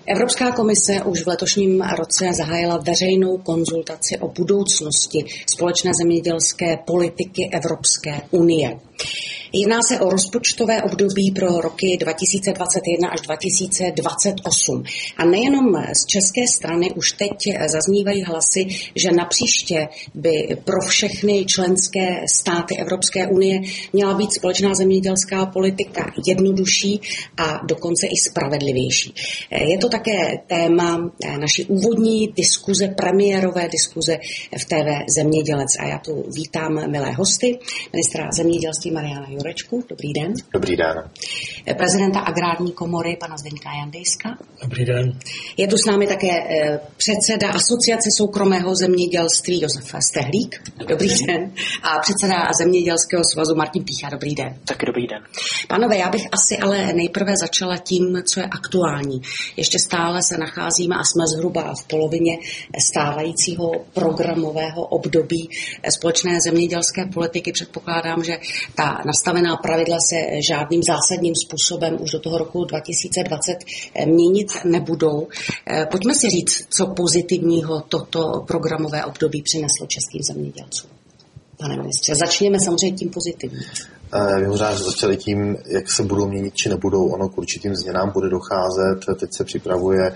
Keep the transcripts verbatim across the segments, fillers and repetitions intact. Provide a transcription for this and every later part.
Evropská komise už v letošním roce zahájila veřejnou konzultaci o budoucnosti společné zemědělské politiky Evropské unie. Jedná se o rozpočtové období pro roky dva tisíce dvacet jedna až dva tisíce dvacet osm. A nejenom z české strany už teď zaznívají hlasy, že napříště by pro všechny členské státy Evropské unie měla být společná zemědělská politika jednodušší a dokonce i spravedlivější. Je to také téma naší úvodní diskuze, premiérové diskuze v T V Zemědělec. A já tu vítám milé hosty, ministra zemědělství Mariana Jurečku. Dobrý den. Dobrý den. Prezidenta Agrární komory pana Zdeňka Jandejska. Dobrý den. Je tu s námi také předseda Asociace soukromého zemědělství Josef Stehlík. Dobrý den. A předseda Zemědělského svazu Martin Pýcha. Dobrý den. Taky dobrý den. Pánové, já bych asi ale nejprve začala tím, co je aktuální. Ještě stále se nacházíme a jsme zhruba v polovině stávajícího programového období společné zemědělské politiky. Předpokládám, že ta nastavená pravidla se žádným zásadním způsobem už do toho roku dva tisíce dvacet měnit nebudou. Pojďme si říct, co pozitivního toto programové období přineslo českým zemědělcům. Pane ministře, začněme samozřejmě tím pozitivním. My možná začali tím, jak se budou měnit či nebudou. Ono k určitým změnám bude docházet. Teď se připravuje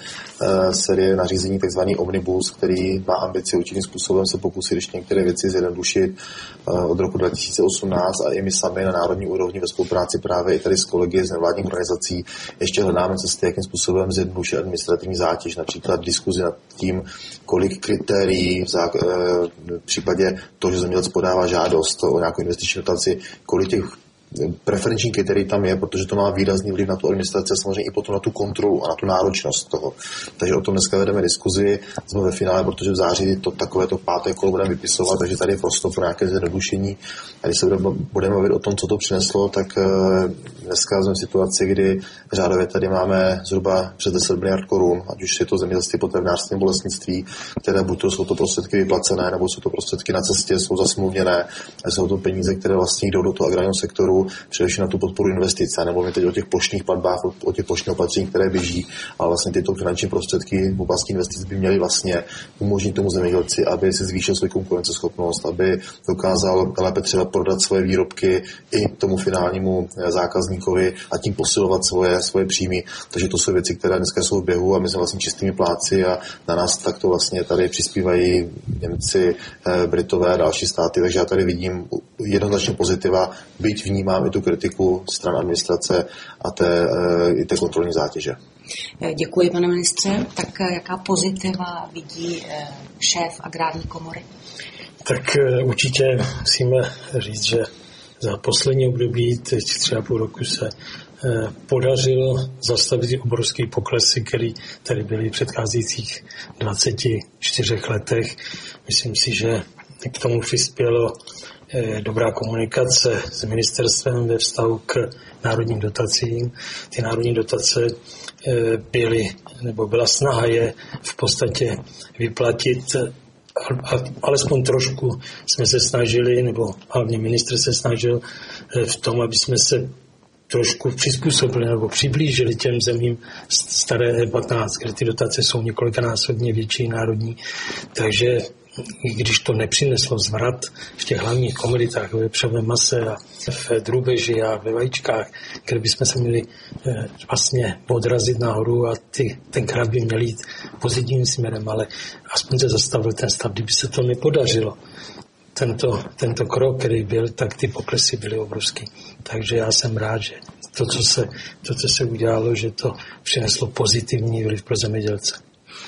série nařízení tzv. Omnibus, který má ambici určitým způsobem se pokusit ještě některé věci zjednodušit od roku dva tisíce osmnáct a i my sami na národní úrovni ve spolupráci právě i tady s kolegy z nevládních organizací ještě hledáme cesty, jakým způsobem zjednodušit administrativní zátěž, například diskuzi nad tím, kolik kritérií v, zá... v případě toho, že zemědělec podává žádost o nějakou investiční dotaci, kolik těch preferenční kritérií tam je, protože to má výrazný vliv na tu administraci a samozřejmě i potom na tu kontrolu a na tu náročnost toho. Takže o tom dneska vedeme diskuzi, jsme ve finále, protože v září to takové to páté kolo budeme vypisovat, takže tady je prostor pro nějaké zjednodušení. A když se budeme mluvit o tom, co to přineslo, tak dneska jsme v situaci, kdy řádově tady máme zhruba přes deset miliard korun, ať už je to zemědělství, potravinářství nebo lesnictví, které buď to jsou to prostředky vyplacené, nebo jsou to prostředky na cestě, jsou zasmluvněné, a jsou to peníze, které vlastně jdou do toho agrárního sektoru, především na tu podporu investice, nebo my teď o těch plošných platbách, o těch plošných opatřeních, které běží, ale vlastně tyto finanční prostředky v oblasti investic by měly vlastně umožnit tomu zemědělci, aby se zvýšil svou konkurenceschopnost, aby dokázal lépe třeba prodat svoje výrobky i tomu finálnímu zákazníkovi a tím posilovat svoje, svoje příjmy. Takže to jsou věci, které dneska jsou v běhu a my jsme vlastně čistými pláci a na nás takto vlastně tady přispívají Němci, Britové a další státy, takže já tady vidím jednoznačně pozitiva, byť vnímám i tu kritiku stran administrace a té, i té kontrolní zátěže. Děkuji, pane ministře. Tak jaká pozitiva vidí šéf Agrární komory? Tak určitě musíme říct, že za poslední období, teď tři a půl roku se podařilo zastavit obrovský poklesy, které tady byly v předcházejících dvaceti čtyřech letech. Myslím si, že k tomu přispělo dobrá komunikace s ministerstvem ve vztahu k národním dotacím. Ty národní dotace byly, nebo byla snaha je v podstatě vyplatit, a alespoň trošku jsme se snažili, nebo hlavně ministr se snažil v tom, aby jsme se trošku přizpůsobili nebo přiblížili těm zemím staré E patnáct, kde ty dotace jsou několikanásobně větší národní. Takže i když to nepřineslo zvrat v těch hlavních komoditách, ve vepřovém mase a v drůbeži a ve vajíčkách, kde bychom se měli vlastně odrazit nahoru a ty, tenkrát by měli jít pozitivním směrem, ale aspoň se zastavil ten stav, kdyby se to nepodařilo. Tento, tento krok, který byl, tak ty poklesy byly obrovský. Takže já jsem rád, že to, co se, to, co se udělalo, že to přineslo pozitivní vliv pro zemědělce.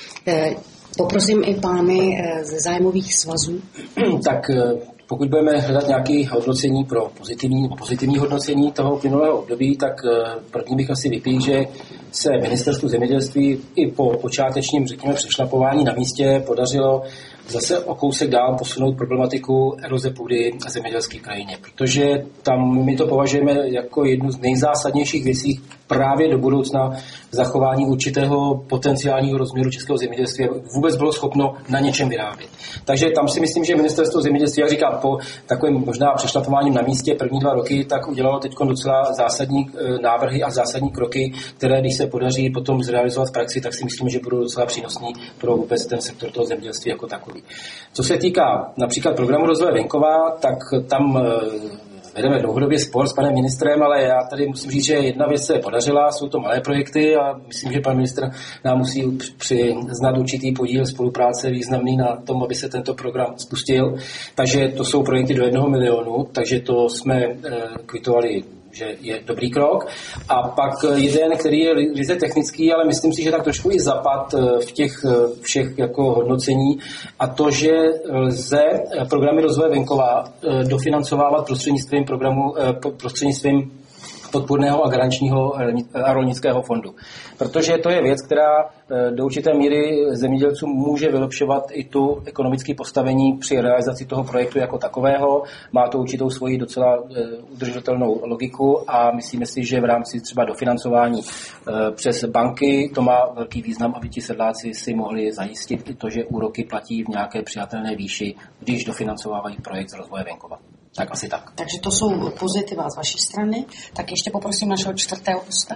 Poprosím i pány ze zájmových svazů. Tak pokud budeme hledat nějaké hodnocení pro pozitivní, pozitivní hodnocení toho uplynulého období, tak první bych asi vypíhl, že se ministerstvu zemědělství i po počátečním, řekněme, přešlapování na místě podařilo zase o kousek dál posunout problematiku eroze půdy a zemědělské krajině, protože tam my to považujeme jako jednu z nejzásadnějších věcí právě do budoucna zachování určitého potenciálního rozměru českého zemědělství, aby vůbec bylo schopno na něčem vyrábět. Takže tam si myslím, že ministerstvo zemědělství, jak říkám, po takovým možná přešlapováním na místě první dva roky, tak udělalo teď docela zásadní návrhy a zásadní kroky, které, když se podaří potom zrealizovat v praxi, tak si myslím, že budou docela přínosní pro vůbec ten sektor toho zemědělství jako takový. Co se týká například programu rozvoje venkova, tak tam vedeme dlouhodobě spor s panem ministrem, ale já tady musím říct, že jedna věc se podařila, jsou to malé projekty a myslím, že pan ministr nám musí přiznat určitý podíl spolupráce významný na tom, aby se tento program spustil. Takže to jsou projekty do jednoho milionu, takže to jsme kvitovali, že je dobrý krok. A pak jeden, který je ryze technický, ale myslím si, že tak trošku i zapad v těch všech jako hodnocení, a to, že lze programy rozvoje venkova dofinancovávat prostřednictvím programu, prostřednictvím podpůrného a garančního a rolnického fondu. Protože to je věc, která do určité míry zemědělcům může vylepšovat i tu ekonomické postavení při realizaci toho projektu jako takového. Má to určitou svoji docela udržitelnou logiku a myslíme si, že v rámci třeba dofinancování přes banky to má velký význam, aby ti sedláci si mohli zajistit i to, že úroky platí v nějaké přijatelné výši, když dofinancovávají projekt z rozvoje venkova. Tak asi tak. Takže to jsou pozitiva z vaší strany. Tak ještě poprosím našeho čtvrtého hosta.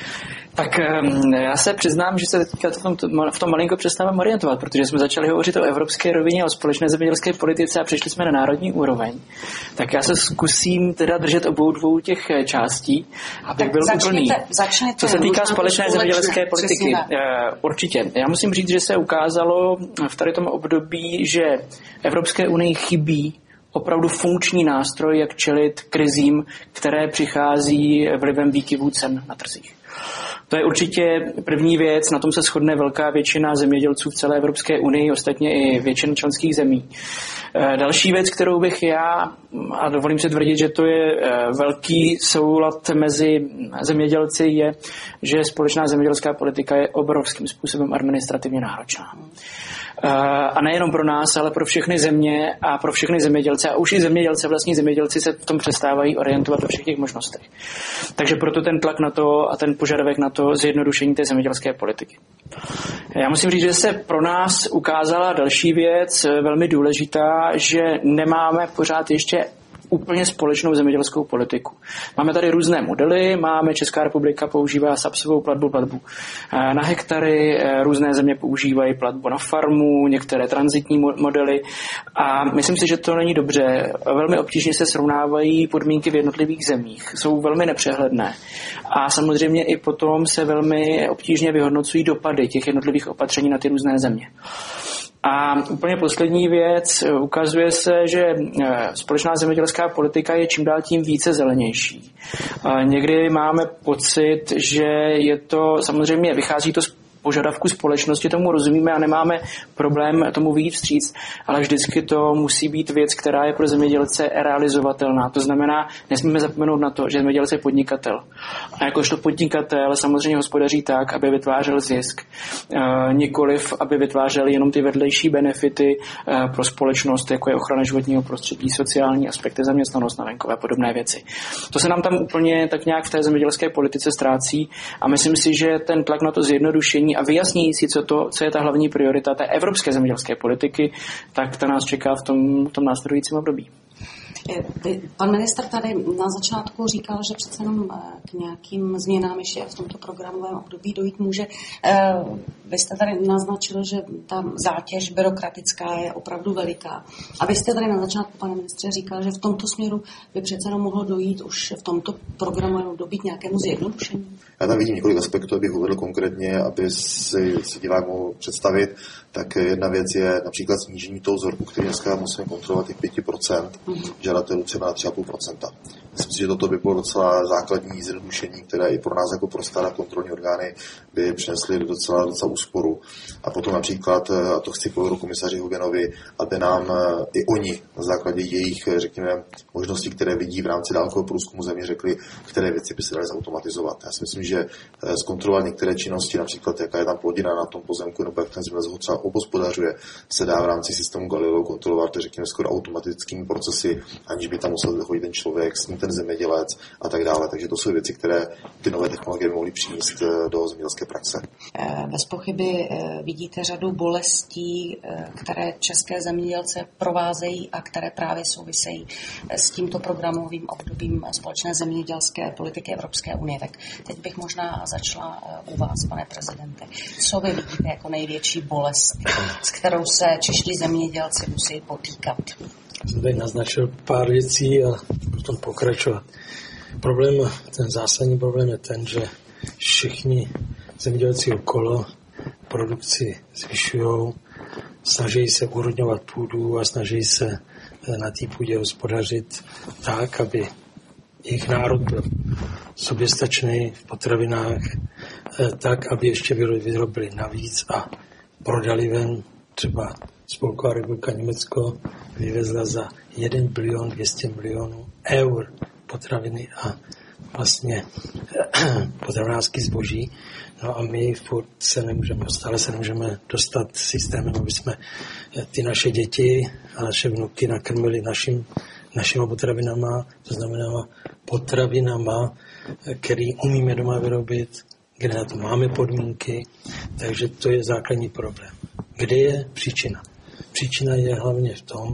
Tak já se přiznám, že se teďka v tom, v tom malinko přestávám orientovat, protože jsme začali hovořit o evropské rovině, o společné zemědělské politice a přešli jsme na národní úroveň. Tak já se zkusím teda držet obou dvou těch částí, abych tak byl úplný. Co se týká společné zemědělské politiky, určitě. Já musím říct, že se ukázalo v tady tom období, že Evropské unii chybí opravdu funkční nástroj, jak čelit krizím, které přichází vlivem výkyvů cen na trzích. To je určitě první věc, na tom se shodne velká většina zemědělců v celé Evropské unii, ostatně i většina členských zemí. Další věc, kterou bych já, a dovolím si tvrdit, že to je velký soulad mezi zemědělci, je, že společná zemědělská politika je obrovským způsobem administrativně náročná. A nejenom pro nás, ale pro všechny země a pro všechny zemědělce. A už i zemědělce, vlastní zemědělci se v tom přestávají orientovat ve všech těch možnostech. Takže proto ten tlak na to a ten požadavek na to zjednodušení té zemědělské politiky. Já musím říct, že se pro nás ukázala další věc, velmi důležitá, že nemáme pořád ještě úplně společnou zemědělskou politiku. Máme tady různé modely, máme Česká republika používá sapsovou platbu, platbu na hektary, různé země používají platbu na farmu, některé tranzitní modely a myslím si, že to není dobře. Velmi obtížně se srovnávají podmínky v jednotlivých zemích, jsou velmi nepřehledné a samozřejmě i potom se velmi obtížně vyhodnocují dopady těch jednotlivých opatření na ty různé země. A úplně poslední věc, ukazuje se, že společná zemědělská politika je čím dál tím více zelenější. Někdy máme pocit, že je to, samozřejmě vychází to z požadavku společnosti, tomu rozumíme a nemáme problém tomu vyjít vstříc, ale vždycky to musí být věc, která je pro zemědělce realizovatelná. To znamená, nesmíme zapomenout na to, že zemědělec je podnikatel. A jakožto podnikatel samozřejmě hospodaří tak, aby vytvářel zisk. E, nikoliv, aby vytvářel jenom ty vedlejší benefity e, pro společnost, jako je ochrana životního prostředí, sociální aspekty, zaměstnanost na venkové a podobné věci. To se nám tam úplně tak nějak v té zemědělské politice ztrácí a myslím si, že ten tlak na to zjednodušení a vyjasní si, co, to, co je ta hlavní priorita té evropské zemědělské politiky, tak ta nás čeká v tom, v tom následujícím období. Pan ministr tady na začátku říkal, že přece jenom k nějakým změnám ještě v tomto programovém období dojít může. Vy jste tady naznačil, že ta zátěž byrokratická je opravdu veliká. A vy jste tady na začátku, pane ministře, říkal, že v tomto směru by přece jenom mohlo dojít už v tomto programovém období k nějakému zjednodušení. Já tam vidím několik aspektů, abych uvedl konkrétně, aby si, si divák mohl představit. Tak jedna věc je například snížení toho vzorku, který dneska musíme kontrolovat, těch pět procent. Mm-hmm. žadatelů třeba na tři celá pět procenta. Myslím si, že toto by bylo docela základní zjednodušení, které i pro nás jako pro staré kontrolní orgány by přinesly docela, docela úsporu. A potom například, a to chci povedou komisaři Hoganovi, aby nám i oni na základě jejich, řekněme, možností, které vidí v rámci dálkového průzkumu země, řekli, které věci by se daly zautomatizovat. Já si myslím, že zkontrolovat některé činnosti, například jaká je tam plodina na tom pozemku, nebo jak ten zemědělec ho třeba obospodařuje, se dá v rámci systému Galileo kontrolovat, řekněme, skoro automatickými procesy, aniž by tam musel chodit ten člověk, s ním ten zemědělec a tak dále. Takže to jsou věci, které ty nové technologie mohly přinést do zemědělské praxe. Bez pochyby vidíte řadu bolestí, které české zemědělce provázejí a které právě souvisejí s tímto programovým obdobím společné zemědělské politiky Evropské unie. Tak teď bych možná začala u vás, pane prezidente. Co vy vidíte jako největší bolest, s kterou se čeští zemědělci musí potýkat? Jsem tady naznačil pár věcí a potom pokračovat. Problém, ten zásadní problém je ten, že všichni zemědělci okolo produkci zvyšují, snaží se urodňovat půdu a snaží se na té půdě hospodařit tak, aby jejich národ byl soběstačný v potravinách, tak, aby ještě vyrobili navíc a prodali ven. Třeba Spolková republika Německo vyvezla za jeden bilion dvě stě milionů eur potraviny a vlastně potravinářský zboží. No a my furt se nemůžeme, stále se nemůžeme dostat systémem, aby jsme ty naše děti a naše vnuky nakrmili našim, našimi potravinama, to znamená potravinama, který umíme doma vyrobit, kde na to máme podmínky, takže to je základní problém. Kde je příčina? Příčina je hlavně v tom,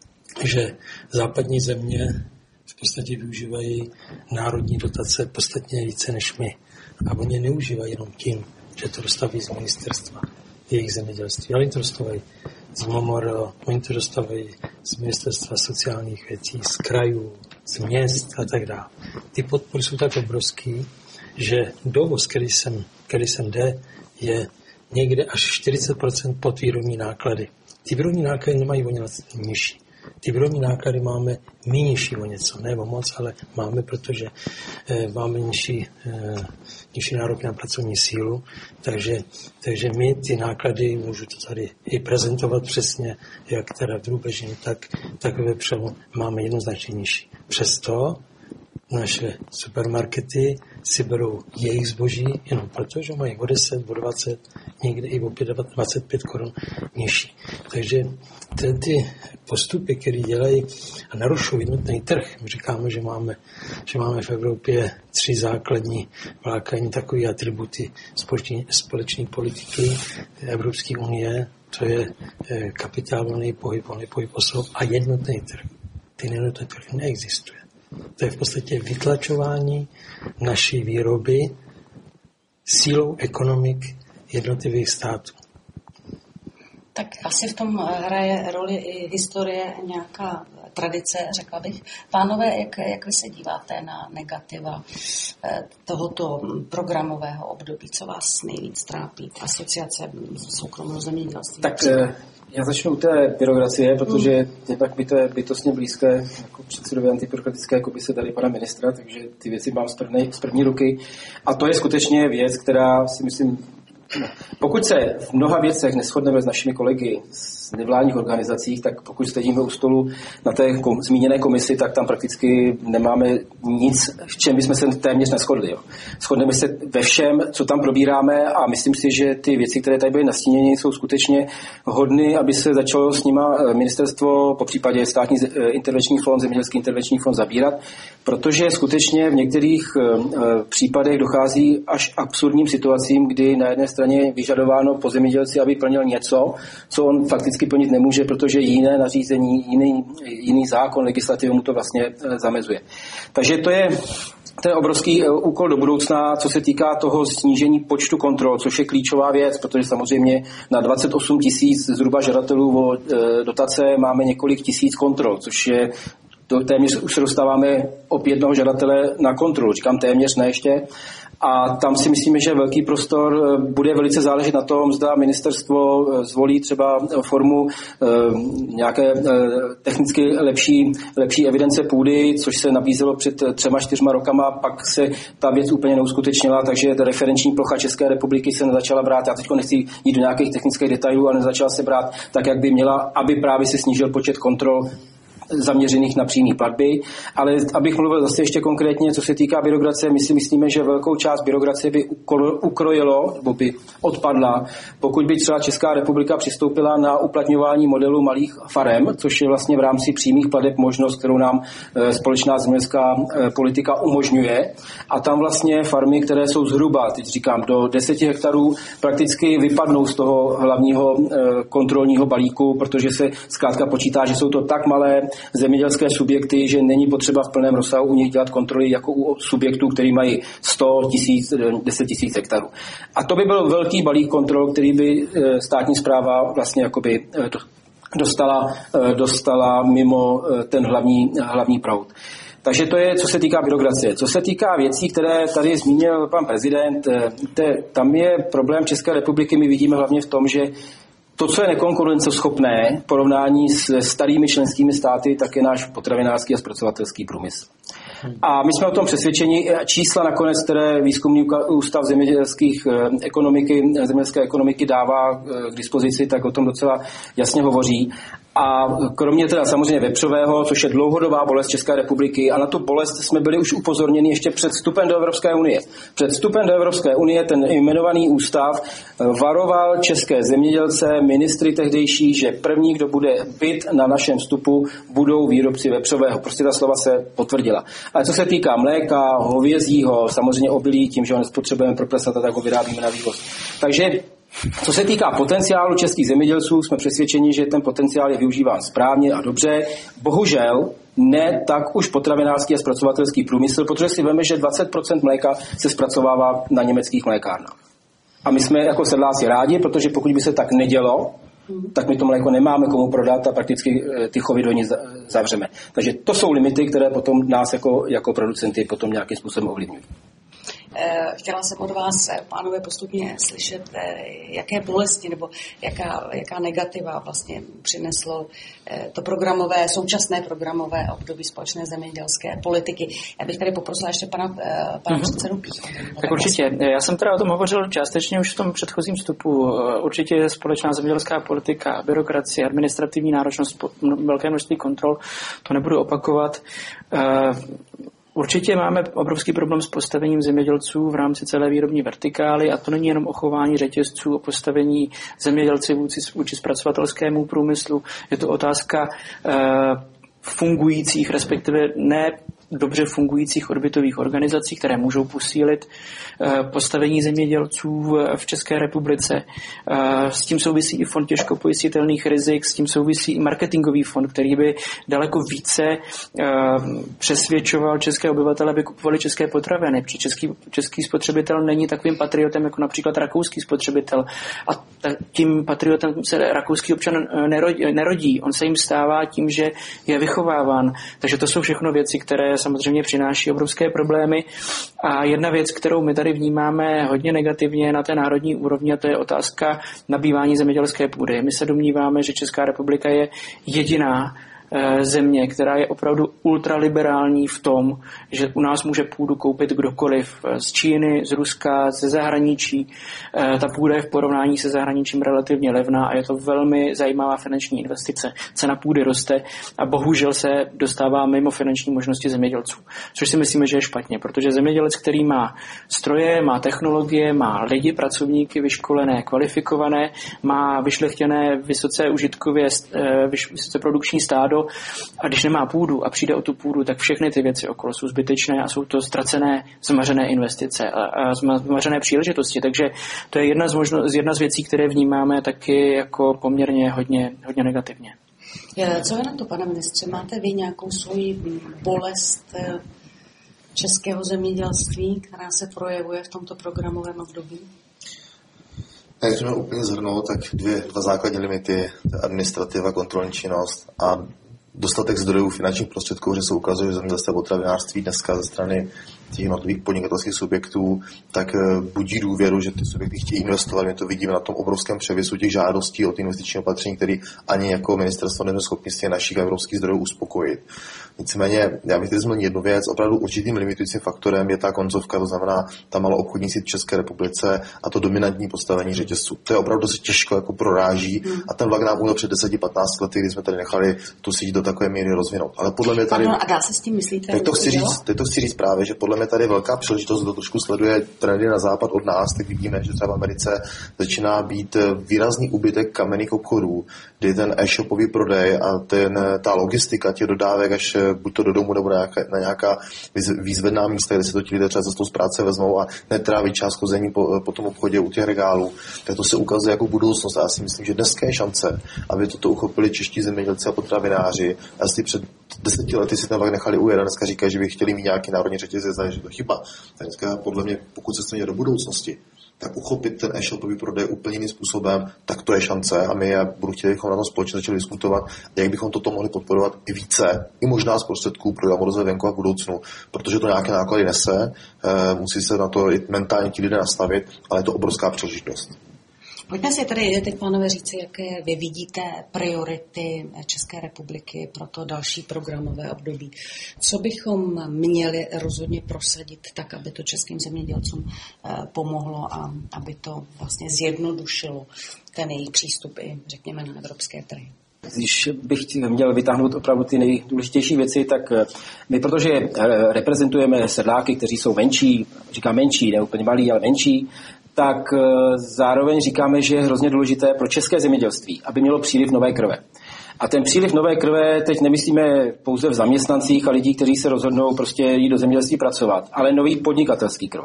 že západní země v podstatě využívají národní dotace podstatně více než my. A oni neužívají jenom tím, že to dostávají z ministerstva jejich zemědělství, ale oni to dostávají z MOMOR, oni to dostávají z ministerstva sociálních věcí, z krajů, z měst a tak dále. Ty podpory jsou tak obrovský, že dovoz, který sem, který sem jde, je někde až čtyřicet procent pod výrobní náklady. Ty výrobní náklady nemají o něco nižší. Ty výrobní náklady máme méně nižší o něco, ne o moc, ale máme, protože eh, máme nižší, eh, nižší nárok na pracovní sílu, takže, takže my ty náklady, můžu to tady i prezentovat přesně, jak teda v drůbežině, tak, tak ve vepřelu máme jednoznačně nižší. Přesto naše supermarkety si berou jejich zboží jenom proto, že mají o deset, o dvacet, někde i o dvacet pět korun nižší. Takže ty, ty postupy, které dělají a narušují jednotný trh, my říkáme, že máme, že máme v Evropě tři základní vlákání takové atributy společné politiky Evropské unie, to je kapitál, volný pohyb, volný pohyb osob a jednotný trh. Ten jednotný trh neexistuje. To je v podstatě vytlačování naší výroby sílou ekonomik jednotlivých států. Tak asi v tom hraje roli i historie, nějaká tradice, řekla bych. Pánové, jak, jak vy se díváte na negativa tohoto programového období? Co vás nejvíc trápí? Asociace soukromého zemědělství? Tak já začnu u té byrokracie, protože jednak by to je bytostně blízké jako předsedovi antibyrokratické komise tady pana ministra, takže ty věci mám z první, z první ruky. A to je skutečně věc, která si myslím, pokud se v mnoha věcech neshodneme s našimi kolegy z nevládních organizacích, tak pokud sedíme u stolu na té kom, zmíněné komisi, tak tam prakticky nemáme nic, v čem bychom se téměř neshodli. Jo. Shodneme se ve všem, co tam probíráme a myslím si, že ty věci, které tady byly nastíněny, jsou skutečně hodny, aby se začalo s nima ministerstvo, popřípadě státní intervenční fond, zemědělský intervenční fond zabírat, protože skutečně v některých případech dochází až absurdním situacím, kdy na jedné straně vyžadováno po zemědělci, aby plnil něco, co on fakticky plnit nemůže, protože jiné nařízení, jiný, jiný zákon, legislativa mu to vlastně zamezuje. Takže to je ten obrovský úkol do budoucna, co se týká toho snížení počtu kontrol, což je klíčová věc, protože samozřejmě na dvacet osm tisíc zhruba žadatelů o dotace máme několik tisíc kontrol, což je to téměř už se dostáváme opět jednoho žadatele na kontrolu. Říkám téměř, ne ještě. A tam si myslíme, že velký prostor bude velice záležet na tom, zda ministerstvo zvolí třeba formu nějaké technicky lepší, lepší evidence půdy, což se nabízelo před třema, čtyřma rokama, pak se ta věc úplně neuskutečnila, takže ta referenční plocha České republiky se nezačala brát. Já teď nechci jít do nějakých technických detailů, ale nezačala se brát tak, jak by měla, aby právě se snížil počet kontrol zaměřených na přímé platby, ale abych mluvil zase ještě konkrétně, co se týká byrokracie, my si myslíme, že velkou část byrokracie by ukrojilo, nebo by odpadla, pokud by třeba Česká republika přistoupila na uplatňování modelu malých farem, což je vlastně v rámci přímých plateb možnost, kterou nám společná zemědělská politika umožňuje. A tam vlastně farmy, které jsou zhruba, teď říkám, do deseti hektarů, prakticky vypadnou z toho hlavního kontrolního balíku, protože se zkrátka počítá, že jsou to tak malé zemědělské subjekty, že není potřeba v plném rozsahu u nich dělat kontroly jako u subjektů, který mají sto tisíc, deset tisíc hektarů. A to by byl velký balík kontrol, který by státní správa vlastně jakoby dostala, dostala mimo ten hlavní, hlavní proud. Takže to je, co se týká byrokracie. Co se týká věcí, které tady zmínil pan prezident, te, tam je problém České republiky, my vidíme hlavně v tom, že to, co je nekonkurenceschopné v porovnání s starými členskými státy, tak je náš potravinářský a zpracovatelský průmysl. A my jsme o tom přesvědčeni. Čísla nakonec, které výzkumný ústav zemědělských ekonomiky, zemědělské ekonomiky dává k dispozici, tak o tom docela jasně hovoří. A kromě teda samozřejmě vepřového, což je dlouhodobá bolest České republiky, a na tu bolest jsme byli už upozorněni ještě před vstupem do Evropské unie. Před vstupem do Evropské unie ten jmenovaný ústav varoval české zemědělce, ministry tehdejší, že první, kdo bude byt na našem vstupu, budou výrobci vepřového. Prostě ta slova se potvrdila. Ale co se týká mléka, hovězího, samozřejmě obilí, tím, že ho nespotřebujeme pro prasata, tak ho vyrábíme na vývoz. Takže co se týká potenciálu českých zemědělců, jsme přesvědčeni, že ten potenciál je využíván správně a dobře. Bohužel ne tak už potravinářský a zpracovatelský průmysl, protože si veme, že dvacet procent mléka se zpracovává na německých mlékárnách. A my jsme jako sedláci rádi, protože pokud by se tak nedělo, tak my to mléko nemáme komu prodat a prakticky ty chovy do ní zavřeme. Takže to jsou limity, které potom nás jako, jako producenty potom nějakým způsobem ovlivňují. Chtěla jsem od vás, pánové, postupně slyšet, jaké bolesti nebo jaká, jaká negativa vlastně přineslo to programové, současné programové období společné zemědělské politiky. Já bych tady poprosila ještě pana, pana mm-hmm. předsedu Pícha. Tak určitě. Já jsem teda o tom hovořil částečně už v tom předchozím vstupu. Určitě společná zemědělská politika, byrokracie, administrativní náročnost, velké množství kontrol, to nebudu opakovat. Určitě máme obrovský problém s postavením zemědělců v rámci celé výrobní vertikály a to není jenom o chování řetězců, o postavení zemědělci vůči zpracovatelskému průmyslu. Je to otázka uh, fungujících, respektive ne dobře fungujících odbytových organizací, které můžou posílit postavení zemědělců v České republice. S tím souvisí i fond těžko pojistitelných rizik, s tím souvisí i marketingový fond, který by daleko více přesvědčoval české obyvatele, aby kupovali české potraviny, protože český, český spotřebitel není takovým patriotem jako například rakouský spotřebitel. A tím patriotem se rakouský občan nerodí. On se jim stává tím, že je vychováván. Takže to jsou všechno věci, které samozřejmě přináší obrovské problémy. A jedna věc, kterou my tady vnímáme hodně negativně na té národní úrovni, a to je otázka nabývání zemědělské půdy. My se domníváme, že Česká republika je jediná země, která je opravdu ultraliberální v tom, že u nás může půdu koupit kdokoliv z Číny, z Ruska, ze zahraničí. Ta půda je v porovnání se zahraničím relativně levná a je to velmi zajímavá finanční investice. Cena půdy roste a bohužel se dostává mimo finanční možnosti zemědělců. Což si myslíme, že je špatně, protože zemědělec, který má stroje, má technologie, má lidi, pracovníky vyškolené, kvalifikované, má vyšlechtěné, vysoce užitkově, vysoce produkční stádo, a když nemá půdu a přijde o tu půdu, tak všechny ty věci okolo jsou zbytečné a jsou to ztracené, zmařené investice a, a zmařené příležitosti. Takže to je jedna z, možno, jedna z věcí, které vnímáme taky jako poměrně hodně, hodně negativně. Co je na to, pane ministře? Máte vy nějakou svoji bolest českého zemědělství, která se projevuje v tomto programovém období? Když jsme úplně zhrnout, tak dvě, dva základní limity, administrativa, kontrolní činnost a dostatek zdrojů finančních prostředků, že se ukazuje, že zemědělství a potravinářství dneska ze strany těch jednotlivých podnikatelských subjektů, tak budí důvěru, že ty subjekty chtějí investovat. My to vidíme na tom obrovském převisu těch žádostí o ty investiční opatření, které ani jako ministerstvo nejsme schopni z těch našich evropských zdrojů uspokojit. Nicméně, já bych tady zmínil jednu věc, opravdu určitým limitujícím faktorem je ta koncovka, to znamená ta maloobchodní síť v České republice a to dominantní postavení řetězců. To je opravdu se těžko jako proráží a ten vlak nám udělal před deset patnáct lety, kdy jsme tady nechali tu síť do takové míry rozvinout. Ale podle mě tady... Ano, a dá se s tím myslíte? Teď to chci říct, teď to chci říct právě, že podle mě tady je velká příležitost, kdo trošku sleduje trendy na západ od nás, tak vidíme, že třeba v Americe začíná být výrazný úbytek kamenných obchodů, kdy ten e-shopový prodej a ten, ta logistika těch dodávek až buď to do domu nebo na nějaká, na nějaká výzvedná místa, kde se to ti lidé třeba cestou z práce vezmou a netráví čas chození po, po tom obchodě u těch regálů, tak to se ukazuje jako budoucnost. A já si myslím, že dneska je šance, aby toto uchopili čeští zemědělci a potravináři. A jestli před deseti lety si ten vlak nechali ujet a dneska říkají, že by chtěli mít nějaký národní řetězec, že to chyba. Tak dneska podle mě, pokud se stane do budoucnosti, tak uchopit ten e-shopový prodej úplně jiným způsobem, tak to je šance a my já budu chtěli, abychom na tom společně začali diskutovat, jak bychom toto mohli podporovat i více, i možná z prostředků programu rozvoje venkova v budoucnu, protože to nějaké náklady nese, musí se na to i mentálně ti lidé nastavit, ale je to obrovská příležitost. Pojďme si tedy teď, pánové, říci, jaké vy vidíte priority České republiky pro to další programové období. Co bychom měli rozhodně prosadit tak, aby to českým zemědělcům pomohlo a aby to vlastně zjednodušilo ten jejich přístup i, řekněme, na evropské trhy? Když bych měl vytáhnout opravdu ty nejdůležitější věci, tak my, protože reprezentujeme sedláky, kteří jsou menší, říkám menší, ne úplně malí, ale menší, tak zároveň říkáme, že je hrozně důležité pro české zemědělství, aby mělo příliv nové krve. A ten příliv nové krve teď nemyslíme pouze v zaměstnancích a lidí, kteří se rozhodnou prostě jít do zemědělství pracovat, ale nový podnikatelský krve.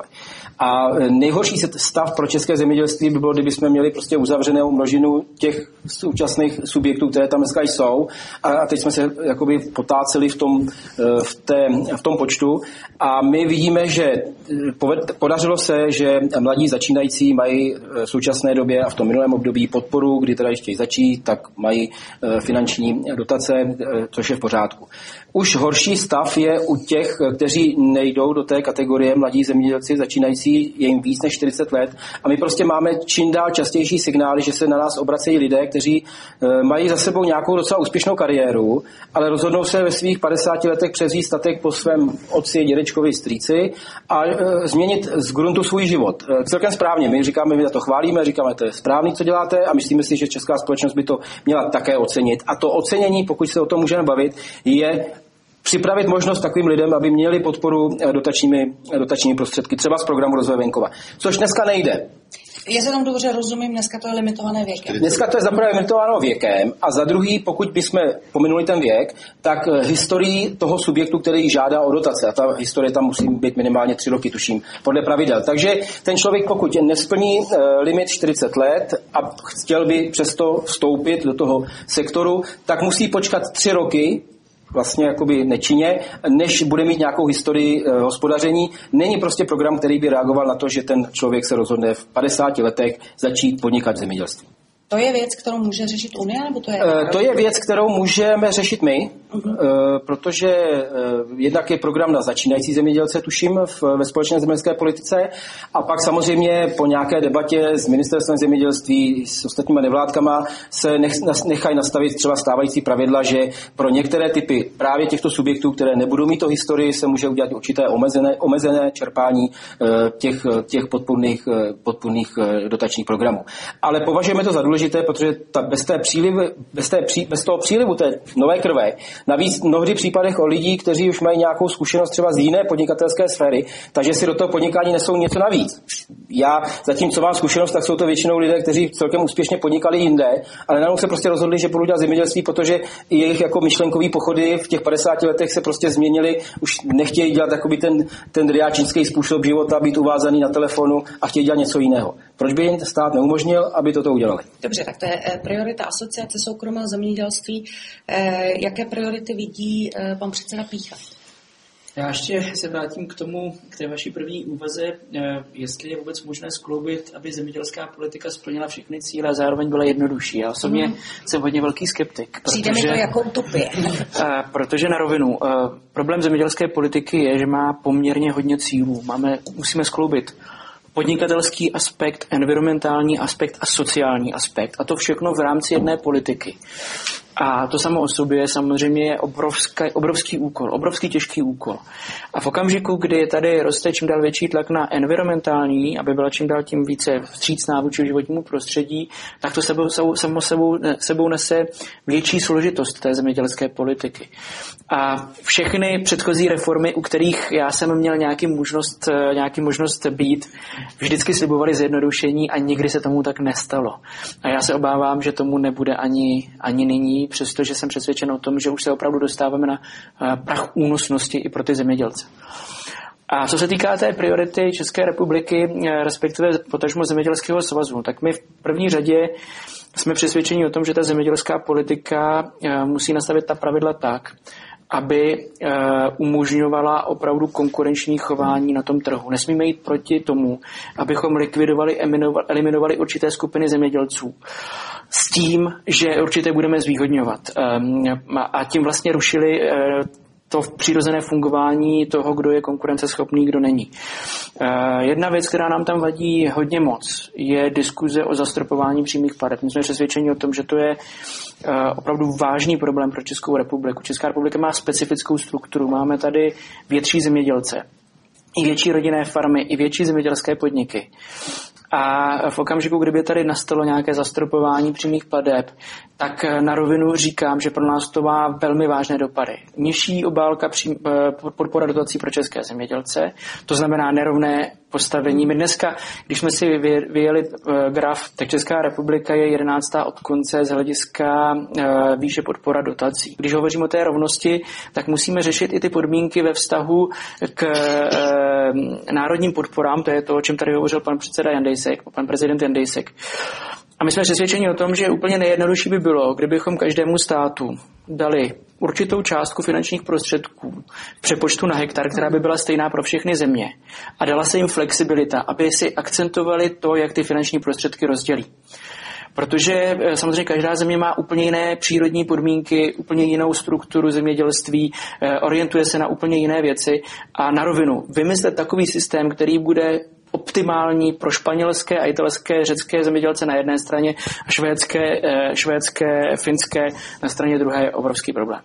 A nejhorší stav pro české zemědělství by bylo, kdyby jsme měli prostě uzavřenou množinu těch současných subjektů, které tam dneska jsou, a teď jsme se jakoby potáceli v tom, v, té, v tom počtu. A my vidíme, že podařilo se, že mladí začínající mají v současné době a v tom minulém období podporu, kdy teda ještě začít, tak mají finanční dotace, což je v pořádku. Už horší stav je u těch, kteří nejdou do té kategorie mladí zemědělci začínající, je jim víc než čtyřicet let a my prostě máme čím dál častější signály, že se na nás obracejí lidé, kteří mají za sebou nějakou docela úspěšnou kariéru, ale rozhodnou se ve svých padesáti letech převzít statek po svém otci, dědečkovi, strýci a změnit z gruntu svůj život. Celkem správně, my říkáme, my na to chválíme, říkáme, to je správný, co děláte a myslíme si, že česká společnost by to měla také ocenit. A to ocenění, pokud se o tom můžeme bavit, je připravit možnost takovým lidem, aby měli podporu dotačními, dotačními prostředky, třeba z programu rozvoje venkova. Což dneska nejde. Já se tam dobře rozumím, dneska to je limitované věkem. Dneska to je za prvé limitováno věkem a za druhý, pokud bychom pominuli ten věk, tak historii toho subjektu, který žádá o dotace, a ta historie tam musí být minimálně tři roky, tuším, podle pravidel. Takže ten člověk, pokud nesplní limit čtyřicet let a chtěl by přesto vstoupit do toho sektoru, tak musí počkat tři roky, vlastně jakoby nečinně, než bude mít nějakou historii e, hospodaření. Není prostě program, který by reagoval na to, že ten člověk se rozhodne v padesáti letech začít podnikat v zemědělství. To je věc, kterou může řešit Unie, nebo to je? E, to je věc, kterou můžeme řešit my, uh-huh. e, protože e, jednak je program na začínající zemědělce, tuším, v, ve společné zemědělské politice a pak samozřejmě po nějaké debatě s ministerstvem zemědělství, s ostatníma nevládkama se nech, nechají nastavit třeba stávající pravidla, že pro některé typy právě těchto subjektů, které nebudou mít to historii, se může udělat určité omezené, omezené čerpání e, těch, těch podpůrných, podpůrných dotačních programů. Ale považujeme to za důležité, protože ta, bez, té přílivy, bez, té pří, bez toho přílivu té nové krve, navíc mnohdy v případech o lidí, kteří už mají nějakou zkušenost třeba z jiné podnikatelské sféry, takže si do toho podnikání nesou něco navíc. Já zatím, co mám zkušenost, tak jsou to většinou lidé, kteří celkem úspěšně podnikali jinde, ale najednou se prostě rozhodli, že budou dělat zemědělství, protože jejich jako myšlenkový pochody v těch padesáti letech se prostě změnily, už nechtějí dělat takový ten, ten riáčínský způsob života, být uvázaný na telefonu a chtějí dělat něco jiného. Proč by jim stát neumožnil, aby toto udělali? Dobře, tak to je priorita Asociace soukromého zemědělství. Jaké priority vidí pan předseda Pýcha? Já ještě se vrátím k tomu, k té vaší první úvaze, jestli je vůbec možné skloubit, aby zemědělská politika splnila všechny cíle a zároveň byla jednodušší. Já osobně mm. jsem hodně velký skeptik. Přijde mi to jako utopie. Protože na rovinu, problém zemědělské politiky je, že má poměrně hodně cílů. Máme, musíme skloubit podnikatelský aspekt, environmentální aspekt a sociální aspekt. A to všechno v rámci jedné politiky. A to samo o sobě samozřejmě je obrovský, obrovský úkol, obrovský těžký úkol. A v okamžiku, kdy tady roste čím dál větší tlak na environmentální, aby byla čím dál tím více vstřícná vůči životnímu prostředí, tak to sebou, samo sebou, sebou nese větší složitost té zemědělské politiky. A všechny předchozí reformy, u kterých já jsem měl nějaký možnost, nějaký možnost být, vždycky slibovaly zjednodušení a nikdy se tomu tak nestalo. A já se obávám, že tomu nebude ani, ani nyní, přestože jsem přesvědčen o tom, že už se opravdu dostáváme na prach únosnosti i pro ty zemědělce. A co se týká té priority České republiky, respektive potažmo zemědělského svazu, tak my v první řadě jsme přesvědčeni o tom, že ta zemědělská politika musí nastavit ta pravidla tak, aby umožňovala opravdu konkurenční chování na tom trhu. Nesmíme jít proti tomu, abychom likvidovali, eliminovali určité skupiny zemědělců s tím, že určitě budeme zvýhodňovat. A tím vlastně rušili to přirozené fungování toho, kdo je konkurenceschopný, kdo není. Jedna věc, která nám tam vadí hodně moc, je diskuze o zastropování přímých plateb. My jsme přesvědčeni o tom, že to je opravdu vážný problém pro Českou republiku. Česká republika má specifickou strukturu. Máme tady větší zemědělce, i větší rodinné farmy, i větší zemědělské podniky. A v okamžiku, kdyby tady nastalo nějaké zastropování přímých plateb, tak na rovinu říkám, že pro nás to má velmi vážné dopady. Nižší obálka podpora dotací pro české zemědělce, to znamená nerovné postavení. My dneska, když jsme si vyjeli graf, tak Česká republika je jedenáctá od konce z hlediska výše podpora dotací. Když hovořím o té rovnosti, tak musíme řešit i ty podmínky ve vztahu k národním podporám, to je to, o čem tady hovořil pan předseda Jandejsek, pan prezident Jandejsek. A my jsme přesvědčeni o tom, že úplně nejjednodušší by bylo, kdybychom každému státu dali určitou částku finančních prostředků v přepočtu na hektar, která by byla stejná pro všechny země a dala se jim flexibilita, aby si akcentovali to, jak ty finanční prostředky rozdělí. Protože samozřejmě každá země má úplně jiné přírodní podmínky, úplně jinou strukturu zemědělství, orientuje se na úplně jiné věci a na rovinu vymyslet takový systém, který bude optimální pro španělské a italské, řecké zemědělce na jedné straně a švédské, švédské, finské na straně druhé je obrovský problém.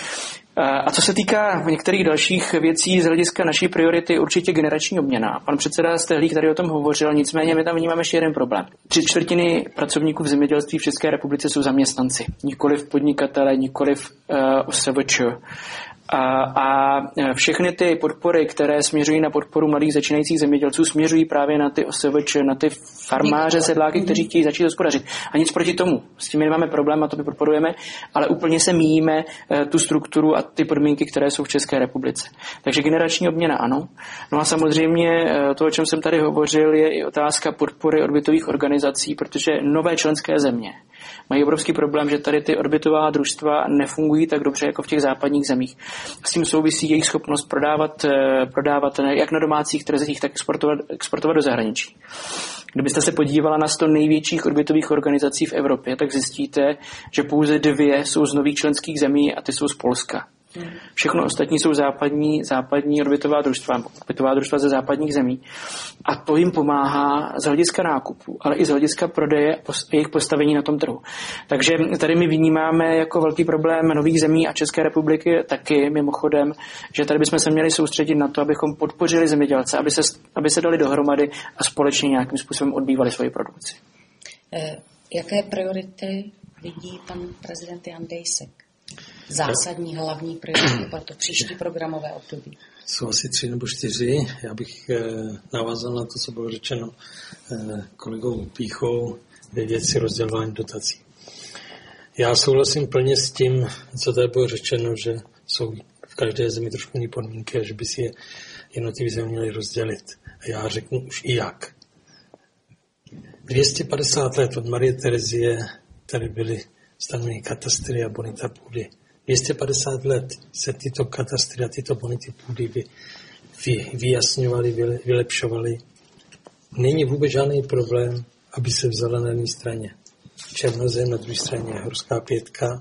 A co se týká některých dalších věcí z hlediska naší priority, určitě generační obměna. Pan předseda Stehlík tady o tom hovořil, nicméně my tam vnímáme ještě jeden problém. Tři čtvrtiny pracovníků v zemědělství v České republice jsou zaměstnanci, nikoliv podnikatele, nikoliv uh, O S V Č. A, a všechny ty podpory, které směřují na podporu mladých začínajících zemědělců, směřují právě na ty O S V Č, na ty farmáře, sedláky, kteří chtějí začít hospodařit. A nic proti tomu. S tím nemáme problém a to my podporujeme, ale úplně se míjíme tu strukturu a ty podmínky, které jsou v České republice. Takže generační obměna ano. No a samozřejmě to, o čem jsem tady hovořil, je i otázka podpory odbytových organizací, protože nové členské země mají obrovský problém, že tady ty odbytová družstva nefungují tak dobře jako v těch západních zemích. S tím souvisí jejich schopnost prodávat, prodávat jak na domácích trzích, tak exportovat, exportovat do zahraničí. Kdybyste se podívala na sto největších odbytových organizací v Evropě, tak zjistíte, že pouze dvě jsou z nových členských zemí a ty jsou z Polska. Všechno ostatní jsou západní, západní odbytová družstva, odbytová družstva ze západních zemí. A to jim pomáhá z hlediska nákupu, ale i z hlediska prodeje a jejich postavení na tom trhu. Takže tady my vnímáme jako velký problém nových zemí a České republiky taky mimochodem, že tady bychom se měli soustředit na to, abychom podpořili zemědělce, aby se, aby se dali dohromady a společně nějakým způsobem odbývali svoji produkci. Jaké priority vidí pan prezident Jandejsek? Zásadní hlavní priority pro to příští programové období? Jsou asi tři nebo čtyři. Já bych navázal na to, co bylo řečeno kolegou Pýchou ve věci rozdělování dotací. Já souhlasím plně s tím, co tady bylo řečeno, že jsou v každé zemi trošku jiné podmínky a že by si je jednotlivý země měli rozdělit. A já řeknu už i jak. dvě stě padesát let od Marie Terezie tady byly stanoveny katastry a bonita půdy dvě stě padesát let se tyto katastry a tyto bonity půdy vy, vy, vyjasňovaly, vy, vylepšovaly. Není vůbec žádný problém, aby se vzala na jedné straně černozem, na druhé straně horská pětka.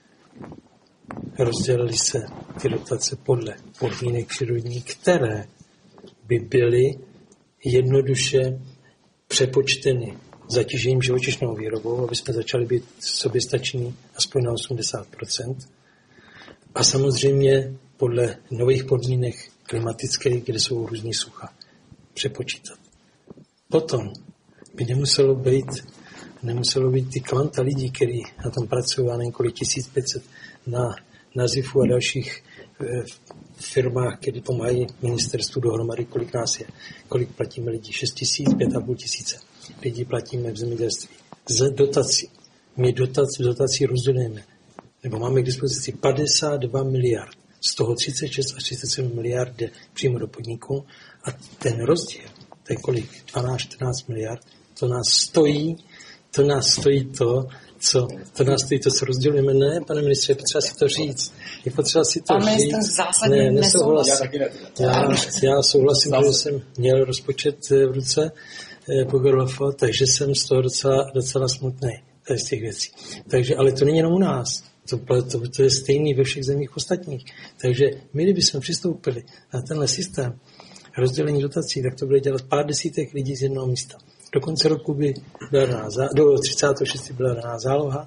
Rozdělily se ty dotace podle podmínek přírodních, které by byly jednoduše přepočteny zatížením živočišnou výrobou, aby jsme začali být soběstační aspoň na osmdesát procent. A samozřejmě podle nových podmínek klimatických, kde jsou různý sucha, přepočítat. Potom by nemuselo být, nemuselo být ty kvanta lidí, kteří na tom pracují, a nevím kolik tisíc pět set na, na zifu a dalších e, firmách, které pomáhají ministerstvu dohromady, kolik nás je, kolik platíme lidí, šest tisíc, pět a půl tisíce lidí platíme v zemědělství. Z dotací. My dotac, dotací rozdělujeme, nebo máme k dispozici padesát dva miliard, z toho třicet šest až třicet sedm miliard jde přímo do podniku a ten rozdíl, to je kolik, dvanáct čtrnáct miliard, to nás stojí, to nás stojí to, co, to nás stojí to, co rozdělujeme. Ne, pane ministře, je potřeba si to říct. Je potřeba si to Pan říct. ministr zásadně ne, nesouhlasím. Já, já souhlasím, že jsem měl rozpočet v ruce po Gorlofo, takže jsem z toho docela, docela smutný z těch věcí. Takže, ale to není jenom u nás. To, to, to je stejný ve všech zemích ostatních. Takže my, kdybychom přistoupili na tenhle systém rozdělení dotací, tak to bude dělat pár desítek lidí z jednoho místa. Do konce roku by byla daná, do třicátého šestého byla daná záloha.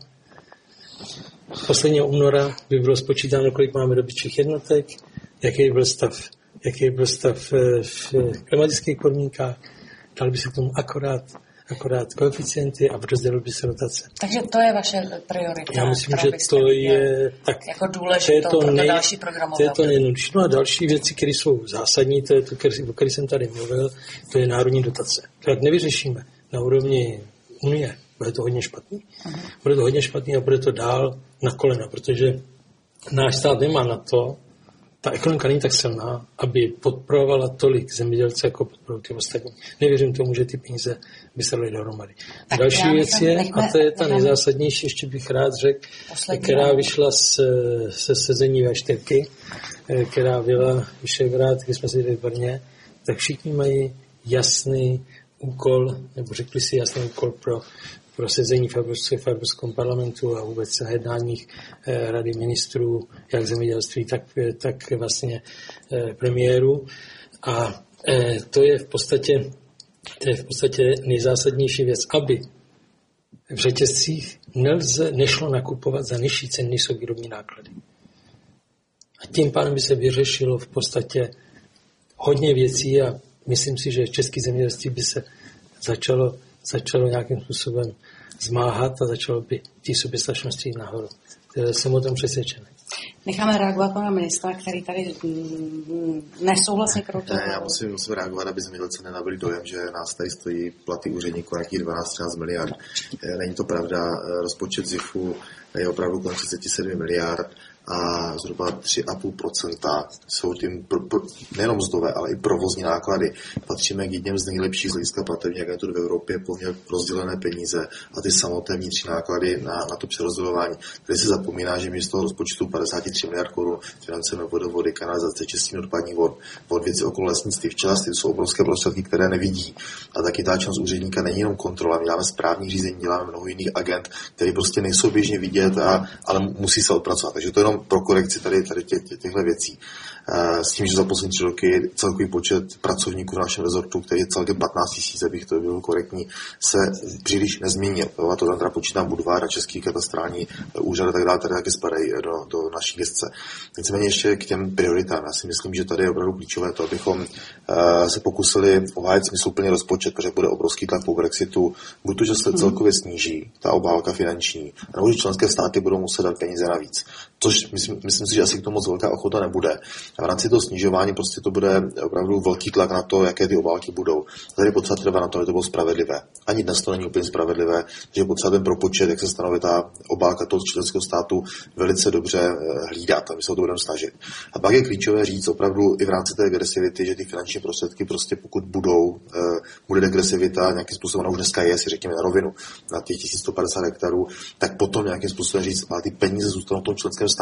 Posledního února by bylo spočítáno, kolik máme dobytčích jednotek, jaký byl stav, jaký byl stav v klimatických podmínkách. Dal by se k tomu akorát, akorát koeficienty a rozdělil by se dotace. Takže to je vaše priorita. Já myslím, že to je tak, jako důležité pro nej, další programové. To je to nejjednodušší. No a další věci, které jsou zásadní, to je to, o které jsem tady mluvil, to je národní dotace. To jak nevyřešíme na úrovni Unie, bude to hodně špatný. Uh-huh. Bude to hodně špatný a bude to dál na kolena, protože náš stát nemá na to, ta ekonomika není tak silná, aby podporovala tolik zemědělce, jako podporují ty ostatní. Nevěřím tomu, že ty peníze by se daly dohromady. Další věc je, nechme, a to je ta nechme, nejzásadnější, ještě bych rád řekl, která vyšla z, se sezení vé čtyři, která byla Vyšehrad, když jsme seděli v Brně, tak všichni mají jasný úkol, nebo řekli si jasný úkol pro pro sezení v Evropském parlamentu a vůbec na jednáních eh, rady ministrů, jak zemědělství, tak, tak vlastně eh, premiéru. A eh, to je v podstatě to je v podstatě nejzásadnější věc, aby v řetězcích nelze, nešlo nakupovat za nižší ceny, než jsou výrobní náklady. A tím pádem by se vyřešilo v podstatě hodně věcí a myslím si, že české zemědělství by se začalo začalo nějakým způsobem zmáhat a začalo by tí soběstačnosti jít nahoru. Jsem o tom přesvědčený. Necháme reagovat pana ministra, který tady nesouhlasně kroutí. Ne, já musím, musím reagovat, aby zemědělci nenabili dojem, že nás tady stojí platy úředníků nějakých dvanáct třináct miliard. Není to pravda. Rozpočet zifu je opravdu kolem třicet sedm miliard a zhruba tři a půl procenta jsou tím pro, pro, nejenom mzdové, ale i provozní náklady. Patříme k jedním z nejlepších z hlediska platební agentur v Evropě, poměrně rozdělené peníze a ty samotné vnitřní náklady na, na to přerozdělování. Tady se zapomíná, že my z toho rozpočtu padesát tři miliard korun financujeme vodovody, kanalizace, čistý odpadní vod, vod věci okolo lesnictví, včelařství, jsou obrovské prostředky, které nevidí. A taky ta činnost úředníka není jenom kontrola, my děláme správní řízení, děláme mnoho jiných agent, které prostě nejsou běžně vidět, a, ale musí se odpracovat. Takže to je jenom pro korekci tady, tady tě, tě, těchto věcí. E, s tím, že za poslední tři roky celkový počet pracovníků v našem rezortu, který je celkem patnáct tisíc, abych to byl korektní, se příliš nezměnil. A to tam teda počítám Budvar a Český katastrální úřad a tak dále, tady taky spadají do, do naší gestce. Nicméně ještě k těm prioritám. Já si myslím, že tady je opravdu klíčové to, abychom e, se pokusili obhájit smysluplný rozpočet, protože bude obrovský tlak po Brexitu. Buď to, že se celkově sníží ta obálka finanční, nebo že členské státy budou muset dát peníze navíc. Což myslím, myslím si, že asi k tomu moc velká ochota nebude. A v rámci toho snižování prostě to bude opravdu velký tlak na to, jaké ty obálky budou. Tady je potřeba trvat na to, aby to bylo spravedlivé. Ani dnes to není úplně spravedlivé, že je potřeba ten propočet, jak se stanoví ta obálka toho členského státu, velice dobře hlídat a my se o to budeme snažit. A pak je klíčové říct opravdu i v rámci té agresivity, že ty finanční prostředky prostě pokud budou, bude agresivita nějakým způsobem, ona už dneska je, si řekněme na rovinu, na těch tisíc sto padesát hektarů, tak potom nějakým způsobem říct, ale ty peníze zůstanou v tom členském státě.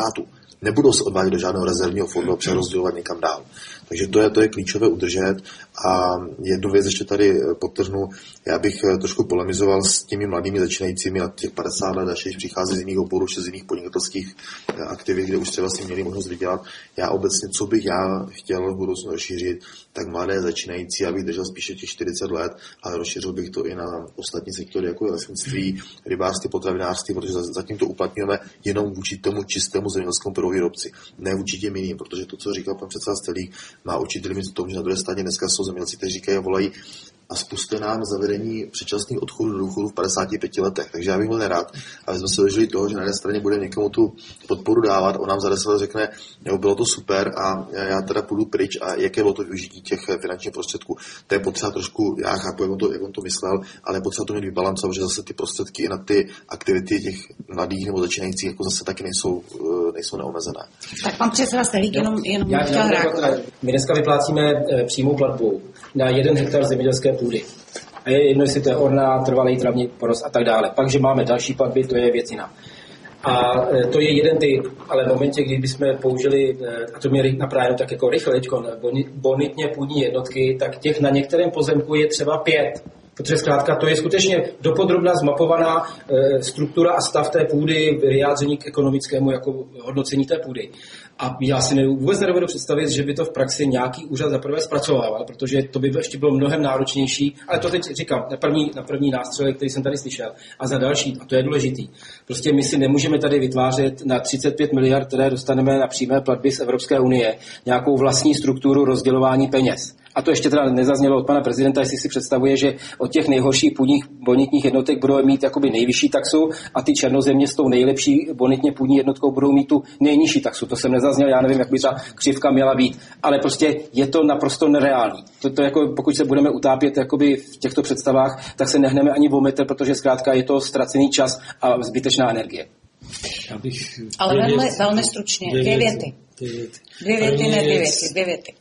státu. Nebudou se odvádět do žádného rezervního fondu a přerozdělovat někam dál. Takže to je, to je klíčové udržet. A jednu věc ještě tady podtrhnu, já bych trošku polemizoval s těmi mladými začínajícími na těch padesát let, až přichází z jiných oborů, z jiných podnikatelských aktivit, kde už třeba si měli možnost vydělat. Já obecně, co bych já chtěl v budoucnu rozšířit, tak mladé začínající, abych držel spíše těch čtyřicet let, ale rozšířil bych to i na ostatní sektory, jako je lesnictví, rybářství, potravinářství, protože zatím to uplatňujeme jenom vůči tomu čistému zemědělskému prvovýrobci, ne vůči těm jiným, protože to, co říkal pan předseda Stelík, má určitý limit v tom, že na druhé straně dneska jsou zemědělci, kteří říkají a volají a spuste nám zavedení předčasných odchodů do důchodu v padesáti pěti letech. Takže já bych byl nerad, aby jsme se dožili toho, že na jedné straně bude někomu tu podporu dávat, on nám za deset let řekne, jo, bylo to super a já teda půjdu pryč a jaké bylo to využití těch finančních prostředků. To je potřeba trošku, já chápu, jak on to, jak on to myslel, ale je potřeba to mít vybalancovat, že zase ty prostředky i na ty aktivity těch mladých nebo začínajících jako zase taky nejsou, nejsou neomezené. Tak pan předseda Stelík jenom, jenom já, chtěl reagovat. My dneska vyplácíme přímou platbu na jeden hektar zemědělské půdy. A je jedno, jestli to je orná, trvalý travní porost a tak dále. Pak, že máme další platby, to je věc jiná. A to je jeden typ, ale v momentě, kdy bychom použili, a to měli napraveno tak jako rychle, bonitně půdní jednotky, tak těch na některém pozemku je třeba pět. Protože zkrátka to je skutečně dopodrobna zmapovaná e, struktura a stav té půdy, vyjádření k ekonomickému jako hodnocení té půdy. A já si ne, vůbec nedovedu představit, že by to v praxi nějaký úřad zaprvé zpracovával, protože to by ještě bylo mnohem náročnější, ale to teď říkám na první, na první nástroj, který jsem tady slyšel. A za další, a to je důležitý, prostě my si nemůžeme tady vytvářet na třicet pět miliard, které dostaneme na přímé platby z Evropské unie, nějakou vlastní strukturu rozdělování peněz. A to ještě teda nezaznělo od pana prezidenta, jestli si představuje, že od těch nejhorších půdních bonitních jednotek budou mít jakoby nejvyšší taxu a ty černozemě s tou nejlepší bonitně půdní jednotkou budou mít tu nejnižší taxu. To jsem nezazněl, já nevím, jak by ta křivka měla být, ale prostě je to naprosto nereálný. To, to jako, pokud se budeme utápět jakoby v těchto představách, tak se nehneme ani o metr, protože zkrátka je to ztracený čas a zbytečná energie. Já bych ale velmi, velmi stručně, dvě, dvě věty. Dvě věty, dvě věty, ne dvě věty, dvě věty.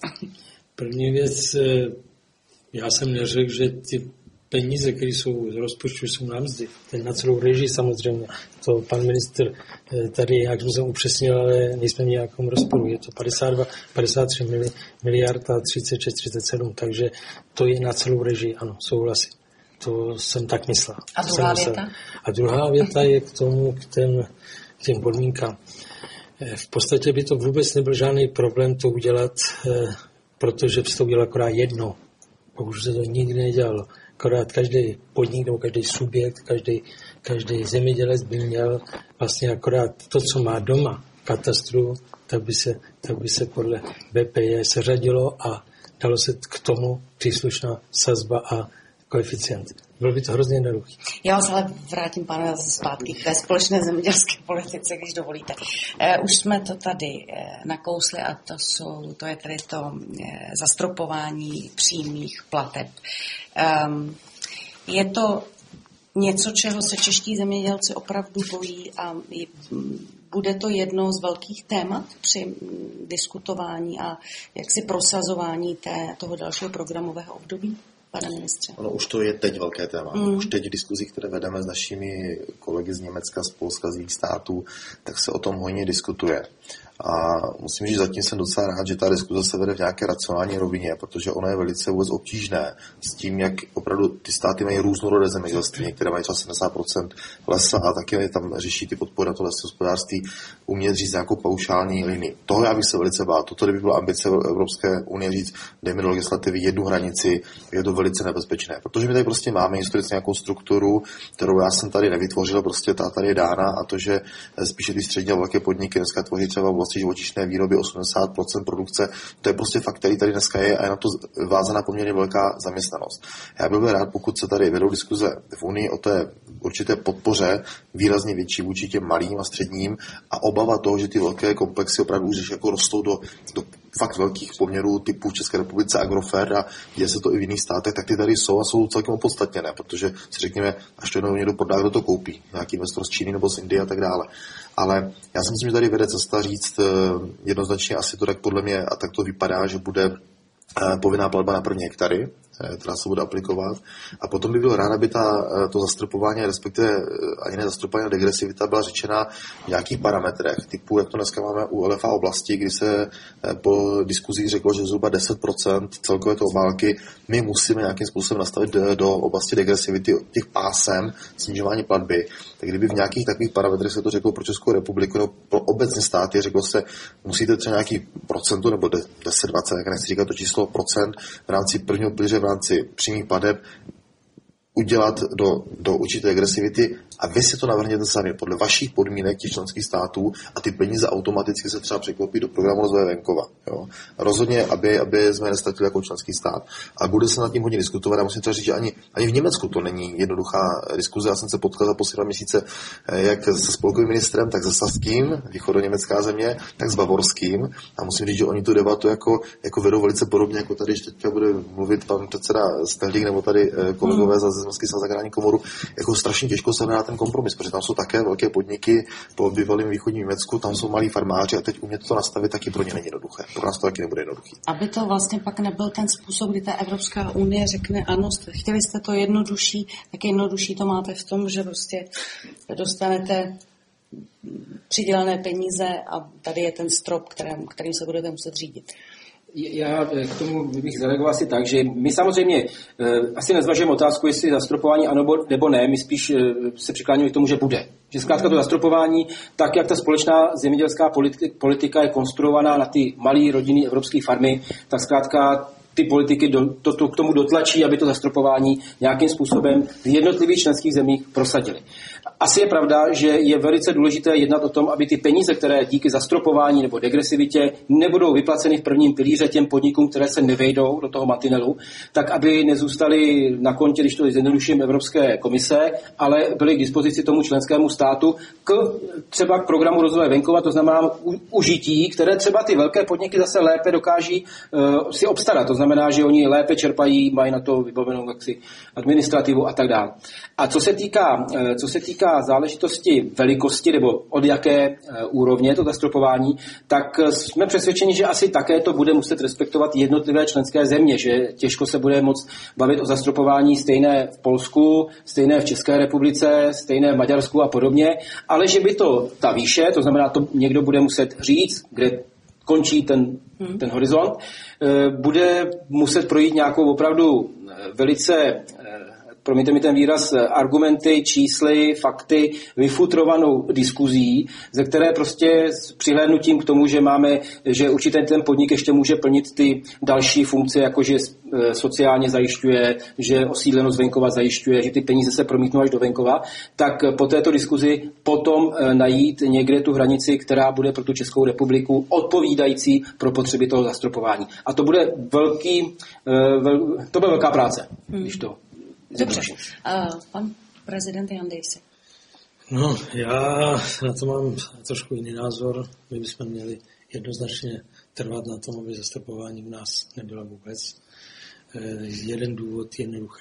První věc, já jsem neřekl, že ty peníze, které jsou z rozpočtu, jsou na mzdy. Ten na celou režii samozřejmě. To pan ministr tady, jak jsem upřesnil, ale nejsme v nějakém rozporu. Je to padesát dva, padesát tři miliard a třicet šest, třicet sedm. Takže to je na celou režii, ano, souhlasím. To jsem tak myslel. A druhá věta? A druhá věta je k tomu, k, těm, k těm podmínkám. V podstatě by to vůbec nebyl žádný problém to udělat, protože by to udělal akorát jedno. Už se to nikdy nedělalo. Akorát každý podnik nebo každý subjekt, každý, každý zemědělec by měl vlastně akorát to, co má doma v katastru, tak by se, tak by se podle B P J seřadilo a dalo se k tomu příslušná sazba a koeficient. Bylo by to hrozně jednoduché. Já vás ale vrátím, pane, zpátky k té společné zemědělské politice, když dovolíte. Eh, už jsme to tady eh, nakousli a to, jsou, to je tedy to eh, zastropování přímých plateb. Um, je to něco, čeho se čeští zemědělci opravdu bojí a je, bude to jedno z velkých témat při diskutování a jaksi prosazování té, toho dalšího programového období? Pane ministře. Ono už to je teď velké téma. Mm. Už teď v diskuzích, které vedeme s našimi kolegy z Německa, z Polska, z jiných států, tak se o tom hojně diskutuje. A musím říct, že zatím jsem docela rád, že ta diskuze se vede v nějaké racionální rovině, protože ono je velice vůbec obtížné s tím, jak opravdu ty státy mají různorodé zemědělství, některé mají třeba sedmdesát procent lesa a taky tam řeší ty podpory na to lesohospodářství, umět říct nějakou paušální linii. Toho já bych se velice bál. Toto by byla ambice Evropské unie říct, dejme do legislativy jednu hranici, je to velice nebezpečné, protože my tady prostě máme historicky nějakou strukturu, kterou já jsem tady nevytvořil, prostě ta tady je dána a to, že spíše ty střední a velké podniky dneska tvoří třeba vlastně živočišné výroby osmdesát procent produkce, to je prostě fakt, který tady dneska je a je na to vázaná poměrně velká zaměstnanost. Já bych byl rád, pokud se tady vedou diskuze v Unii o té určité podpoře výrazně větší vůči těm malým a středním a obava toho, že ty velké komplexy opravdu už jako rostou do, do fakt velkých poměrů typu v České republice Agrofert a děje se to i v jiných státech, tak ty tady jsou a jsou celkem opodstatněné, protože si řekněme, až to jednou někdo prodá, kdo to koupí, nějaký investor z Číny nebo z Indie a tak dále. Ale já si myslím, že tady vede cesta říct jednoznačně asi to tak podle mě a tak to vypadá, že bude povinná platba na první hektary která se bude aplikovat. A potom by byl rád, aby ta, to zastropování, respektive ani ne zastropování, a degresivita byla řečena v nějakých parametrech, typu, jak to dneska máme u L F A oblasti, kdy se po diskuzích řeklo, že zhruba deset procent celkové to obálky my musíme nějakým způsobem nastavit do, do oblasti degresivity těch pásem snižování platby. Tak kdyby v nějakých takových parametrech se to řeklo pro Českou republiku nebo pro obecné státy, řeklo se, musíte třeba nějaký procentu nebo deset dvacet, jak nechci říkat to číslo procent v rámci prvního pilíře, v rámci přímých plateb udělat do, do určité agresivity a vy si to navrhněte sami podle vašich podmínek těch členských států a ty peníze automaticky se třeba překlopí do programu rozvoje venkova. Jo. Rozhodně, aby, aby jsme nestratili jako členský stát. A bude se nad tím hodně diskutovat. Já musím třeba říct, že ani, ani v Německu to není jednoduchá diskuze. Já jsem se potkal za poslední měsíce jak se spolkovým ministrem, tak se saským, východoněmecká země, tak s bavorským. A musím říct, že oni tu debatu jako, jako vedou velice podobně, jako tady, když teďka bude mluvit pan předseda Stehlík nebo tady kolegové za Zemský svaz agrární komoru, jako strašně těžko se hledá ten kompromis, protože tam jsou také velké podniky po bývalém východním Německu, tam jsou malí farmáři a teď umět to nastavit taky pro ně není jednoduché. Pro nás to taky nebude jednoduché. Aby to vlastně pak nebyl ten způsob, kdy ta Evropská unie řekne, ano, chtěli jste to jednodušší, tak jednodušší to máte v tom, že prostě dostanete přidělené peníze a tady je ten strop, kterým, kterým se budete muset řídit. Já k tomu bych zareagoval asi tak, že my samozřejmě eh, asi nezvažujeme otázku, jestli zastropování ano nebo ne, my spíš eh, se přikláníme k tomu, že bude. Že zkrátka to zastropování, tak jak ta společná zemědělská politika je konstruovaná na ty malé rodinné evropské farmy, tak zkrátka ty politiky do, to, to, k tomu dotlačí, aby to zastropování nějakým způsobem v jednotlivých členských zemích prosadili. Asi je pravda, že je velice důležité jednat o tom, aby ty peníze, které díky zastropování nebo degresivitě nebudou vyplaceny v prvním pilíře těm podnikům, které se nevejdou do toho mantinelu, tak aby nezůstaly na kontě, když to zjednoduším, Evropské komise, ale byly k dispozici tomu členskému státu k třeba k programu rozvoje venkova, to znamená u, užití, které třeba ty velké podniky zase lépe dokáží uh, si obstarat. To znamená, že oni lépe čerpají, mají na to vybavenou jaksi administrativu a tak dále. A co se týká, uh, co se týká záležitosti velikosti nebo od jaké úrovně to zastropování, tak jsme přesvědčeni, že asi také to bude muset respektovat jednotlivé členské země, že těžko se bude moct bavit o zastropování stejné v Polsku, stejné v České republice, stejné v Maďarsku a podobně, ale že by to ta výše, to znamená, to někdo bude muset říct, kde končí ten, hmm. ten horizont, bude muset projít nějakou opravdu velice, promiňte mi ten výraz, argumenty, čísly, fakty, vyfutrovanou diskuzí, ze které prostě s přihlédnutím k tomu, že máme, že určitě ten podnik ještě může plnit ty další funkce, jako že sociálně zajišťuje, že osídlenost venkova zajišťuje, že ty peníze se promítnou až do venkova, tak po této diskuzi potom najít někde tu hranici, která bude pro tu Českou republiku odpovídající pro potřeby toho zastropování. A to bude velký, vel, to bude velká práce, hmm. když to Dobře. Uh, pan prezident Jan Dejsek. No, já na to mám trošku jiný názor. My bychom měli jednoznačně trvat na tom, aby zastropování u nás nebylo vůbec. Uh, jeden důvod je jednoduchý.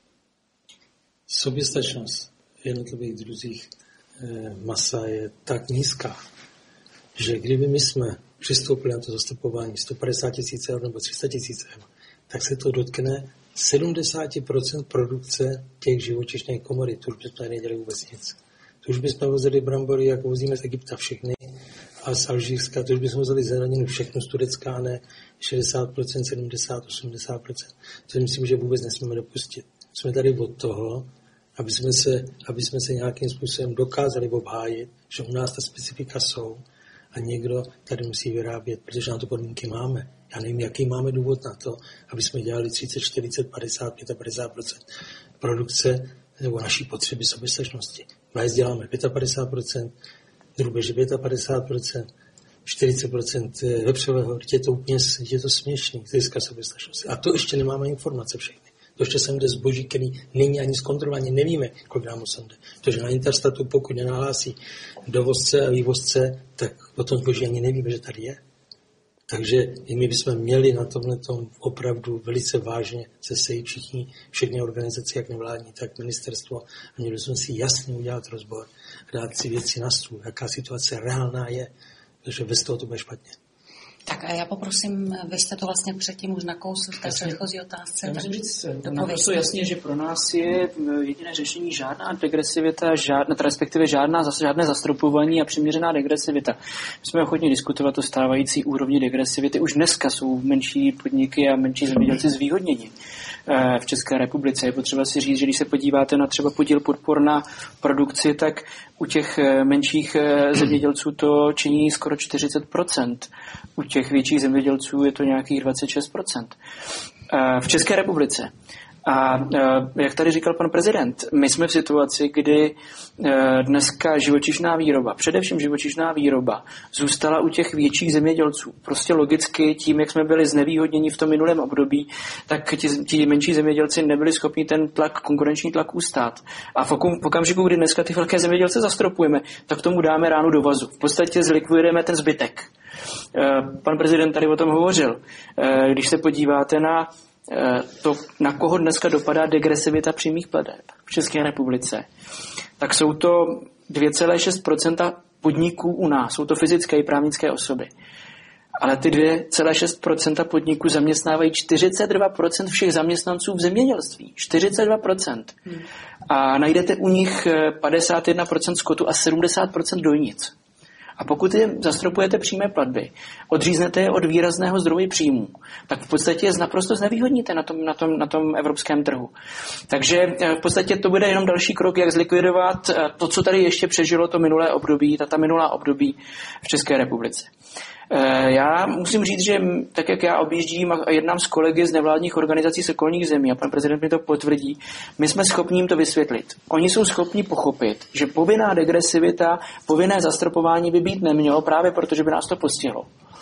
Soběstačnost v jednotlivých druzích uh, masa je tak nízká, že kdyby my jsme přistoupili na to zastropování sto padesát tisíc eur nebo tři sta tisíc eur, tak se to dotkne sedmdesát procent produkce těch živočišných komodit. To už bychom tady nedělali vůbec nic. To už bychom vozili brambory, jako vozíme z Egypta všechny, a z Alžírska, to už bychom vozili zeleninu všechno z Turecka, a ne šedesát procent, sedmdesát, osmdesát procent. To myslím, že vůbec nesmíme dopustit. Jsme tady od toho, aby jsme se, aby jsme se nějakým způsobem dokázali obhájit, že u nás ta specifika jsou a někdo tady musí vyrábět, protože na to podmínky máme. Já nevím, jaký máme důvod na to, aby jsme dělali třicet, čtyřicet, padesát, padesát pět procent produkce nebo naší potřeby soběstačnosti. Vajec děláme padesát pět procent, drůbeže padesát pět procent, čtyřicet procent vepřového, je to úplně je to směšný, získá soběstačnosti. A to ještě nemáme informace všechny. To ještě sem jde zboží, který není ani zkontrolovaný, nevíme, kolik nám sem jde. Protože na Interstatu, pokud nenahlásí dovozce a vývozce, tak o tom zboží ani nevíme, že tady je. Takže i my bychom měli na tomhle tom opravdu velice vážně se sejít všichni, všechny organizace, jak nevládní, tak ministerstvo. A měli bychom si jasně udělat rozbor, dát si věci na stůl, jaká situace reálná je, protože bez toho to bude špatně. Tak a já poprosím, vy jste to vlastně předtím už nakousl v té předchozí otázce. Já musím říct naprosto jasně, že pro nás je jediné řešení žádná degresivita, žádná, respektive žádná, žádné zastropování a přiměřená degresivita. My jsme ochotni diskutovat o stávající úrovni degresivity. Už dneska jsou menší podniky a menší zemědělci zvýhodněni v České republice. Je potřeba si říct, že když se podíváte na třeba podíl podpor na produkci, tak u těch menších zemědělců to činí skoro čtyřicet procent. U těch větších zemědělců je to nějakých dvacet šest procent. V České republice. A jak tady říkal pan prezident, my jsme v situaci, kdy dneska živočišná výroba, především živočišná výroba, zůstala u těch větších zemědělců. Prostě logicky tím, jak jsme byli znevýhodněni v tom minulém období, tak ti, ti menší zemědělci nebyli schopni ten tlak, konkurenční tlak ustát. A v okamžiku, kdy dneska ty velké zemědělce zastropujeme, tak tomu dáme ránu do vazu. V podstatě zlikvidujeme ten zbytek. Pan prezident tady o tom hovořil. Když se podíváte na to, na koho dneska dopadá degresivita přímých plateb v České republice, tak jsou to dvě celá šest procenta podniků u nás, jsou to fyzické i právnické osoby. Ale ty dvě celá šest procenta podniků zaměstnávají čtyřicet dva procent všech zaměstnanců v zemědělství. čtyřicet dva procent. Hmm. A najdete u nich padesát jedna procent skotu a sedmdesát procent dojnic. A pokud je zastropujete přímé platby, odříznete je od výrazného zdroje příjmů, tak v podstatě je naprosto znevýhodníte na tom, na tom, na tom evropském trhu. Takže v podstatě to bude jenom další krok, jak zlikvidovat to, co tady ještě přežilo to minulé období, ta, ta minulá období v České republice. Já musím říct, že tak, jak já objíždím a jednám s kolegy z nevládních organizací z okolních zemí, a pan prezident mi to potvrdí, my jsme schopni jim to vysvětlit. Oni jsou schopni pochopit, že povinná degresivita, povinné zastropování by být nemělo, právě protože by nás to postihlo.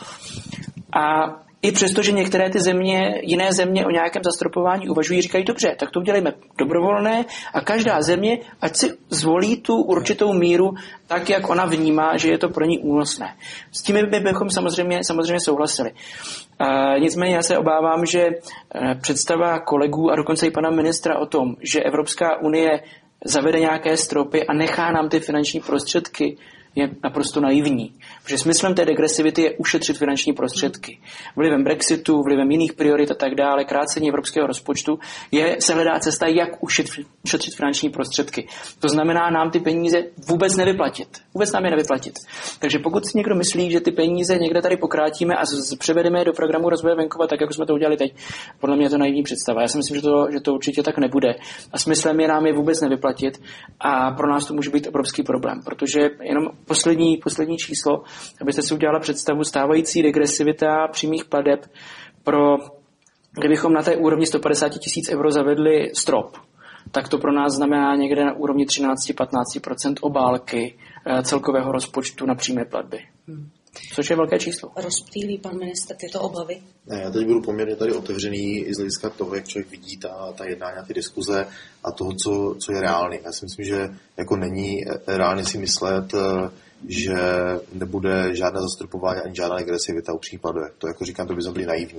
A i přesto, že některé ty země, jiné země o nějakém zastropování uvažují, říkají, dobře, tak to udělejme dobrovolné a každá země, ať si zvolí tu určitou míru tak, jak ona vnímá, že je to pro ní únosné. S tím my bychom samozřejmě, samozřejmě souhlasili. E, nicméně já se obávám, že představa kolegů a dokonce i pana ministra o tom, že Evropská unie zavede nějaké stropy a nechá nám ty finanční prostředky, je naprosto naivní. Protože smyslem té degresivity je ušetřit finanční prostředky. Vlivem Brexitu, vlivem jiných priorit a tak dále, krácení evropského rozpočtu, je se hledá cesta, jak ušetřit, ušetřit finanční prostředky. To znamená nám ty peníze vůbec nevyplatit. Vůbec nám je nevyplatit. Takže pokud si někdo myslí, že ty peníze někde tady pokrátíme a z, převedeme je do programu rozvoje venkova, tak jako jsme to udělali teď, podle mě je to naivní představa. Já si myslím, že to, že to určitě tak nebude. A smyslem je nám je vůbec nevyplatit a pro nás to může být obrovský problém, protože jenom Poslední, poslední číslo, abyste si udělala představu, stávající degresivita přímých plateb pro, kdybychom na té úrovni sto padesát tisíc euro zavedli strop, tak to pro nás znamená někde na úrovni třináct až patnáct procent obálky celkového rozpočtu na přímé platby. Hmm. Což je velké číslo. Rozptýlí pan ministr tyto obavy? Ne, já teď budu poměrně tady otevřený i z hlediska toho, jak člověk vidí ta, ta jednání a ty diskuze a toho, co, co je reálný. Já si myslím, že jako není reálně si myslet, že nebude žádné zastropování ani žádná agresivita u případu. To, jako říkám, to by jsme byli naivní.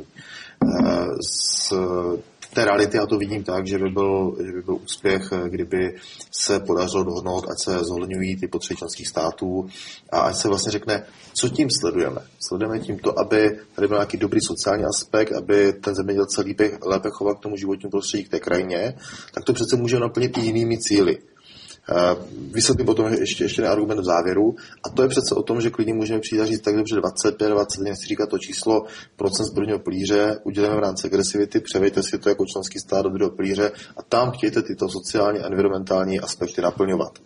Z té reality já to vidím tak, že by byl, že by byl úspěch, kdyby se podařilo dohodnout, ať se zohledňují ty potřeby členských států a ať se vlastně řekne, co tím sledujeme. Sledujeme tím to, aby tady byl nějaký dobrý sociální aspekt, aby ten zemědělce lépe, lépe choval k tomu životnímu prostředí, k té krajině, tak to přece může naplnit i jinými cíli. Vysvětlím potom ještě, ještě jeden argument v závěru a to je přece o tom, že klidně můžeme přijít a říct tak dobře dvacet pět, dvacet, nechci říkat to číslo procent z prvního pilíře, uděláme v rámci agresivity, převejte si to jako členský stát do druhého pilíře a tam chtějte tyto sociální a environmentální aspekty naplňovat.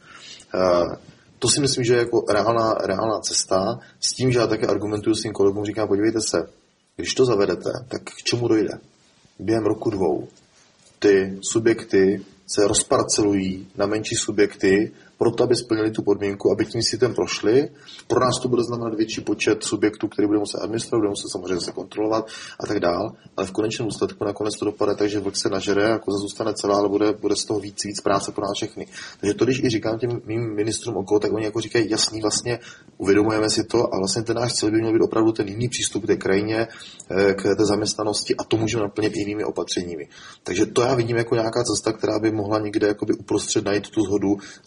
To si myslím, že je jako reálná, reálná cesta s tím, že já také argumentuju svým kolegům, říkám, podívejte se, když to zavedete, tak k čemu dojde? Během roku dvou ty subjekty se rozparcelují na menší subjekty, proto aby splnili tu podmínku, aby tím sítem prošli. Pro nás to bude znamenat větší počet subjektů, který bude muset administrovat, bude muset samozřejmě se kontrolovat a tak dál, ale v konečném důsledku nakonec to dopadne tak, že vlk se nažere, jako zůstane celá, ale bude, bude z toho víc, víc práce pro nás všechny. Takže to, když i říkám těm mým ministrům okolo, tak oni jako říkají, jasný, vlastně uvědomujeme si to a vlastně ten náš cíl by měl být opravdu ten jiný přístup k té krajině, k té zaměstnanosti a to můžeme naplnit jinými opatřeními. Takže to já vidím jako nějaká cesta, která by mohla někde jakoby uprostřed najít tu shodu, za kterou bych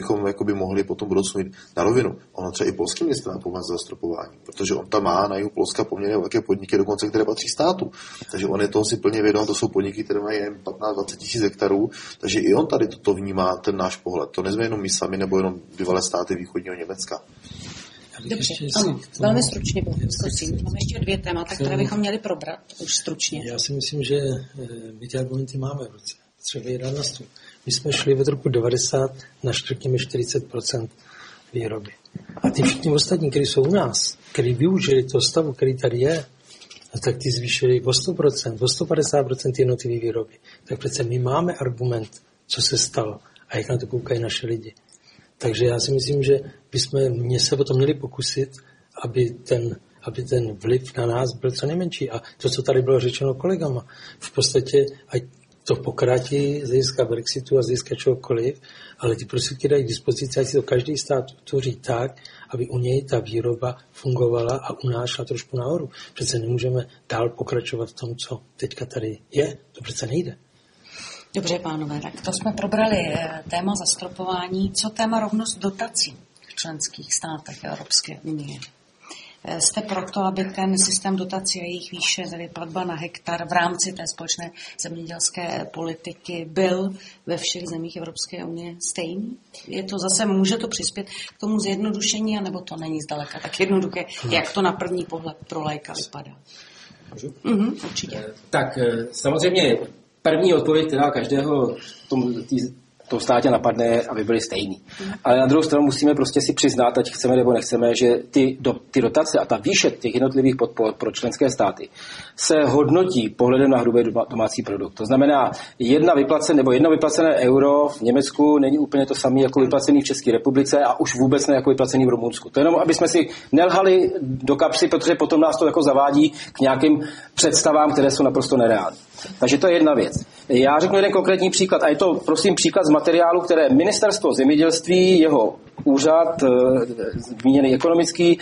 bychom jakoby mohli potom budoucnu jít na rovinu. Ono třeba i polský ministr má pomáhat zastropování, protože on tam má na jihu Polska poměrně velké podniky, dokonce které patří státu. Takže on je toho si plně vědom, to jsou podniky, které mají jen patnáct dvacet tisíc hektarů, takže i on tady toto vnímá, ten náš pohled. To nezme jenom my sami, nebo jenom bývalé státy východního Německa. Dobře, ano, velmi stručně, prosím. Máme ještě dvě témata, které bychom měli probrat, už stručně. Já si myslím, že my ty argumenty máme v ruce. Třeba je na stůl. My jsme šli od roku devadesát na řekněme čtyřicet procent výroby. A ty všichni ostatní, kteří jsou u nás, kteří využili toho stavu, který tady je, no tak ty zvýšili o sto procent, o sto padesát procent jednotlivé výroby. Tak přece my máme argument, co se stalo a jak na to koukají naše lidi. Takže já si myslím, že bychom mě se o to měli pokusit, aby ten, aby ten vliv na nás byl co nejmenší. A to, co tady bylo řečeno kolegama, v podstatě, ať to pokrátí z hlediska Brexitu a z hlediska čehokoliv, ale ty prostředky dají k dispozici, ať si to každý stát tvoří tak, aby u něj ta výroba fungovala a u nás šla trošku nahoru. Přece nemůžeme dál pokračovat v tom, co teďka tady je. To přece nejde. Dobře, pánové, tak to jsme probrali téma zastropování. Co téma rovnost dotací v členských státech Evropské unie? Jste proto, aby ten systém dotací a jejich výše, tedy platba na hektar v rámci té společné zemědělské politiky byl ve všech zemích Evropské unie stejný? Je to zase, může to přispět k tomu zjednodušení, anebo to není zdaleka tak jednoduché, jak to na první pohled pro laika vypadá? Mhm, určitě. Tak samozřejmě první odpověď, která každého v tom, tý, tom státě napadne, aby byly stejný. Ale na druhou stranu musíme prostě si přiznat, ať chceme nebo nechceme, že ty, do, ty dotace a ta výše těch jednotlivých podpor pro členské státy se hodnotí pohledem na hrubý domácí produkt. To znamená, jedna vyplacené, nebo jedno vyplacené euro v Německu není úplně to samé jako vyplacený v České republice a už vůbec ne jako vyplacený v Rumunsku. To je jenom, aby jsme si nelhali do kapsy, protože potom nás to jako zavádí k nějakým představám, které jsou naprosto nereální. Takže to je jedna věc. Já řeknu jeden konkrétní příklad a je to prosím příklad z materiálu, které Ministerstvo zemědělství, jeho úřad, zmíněný ekonomický,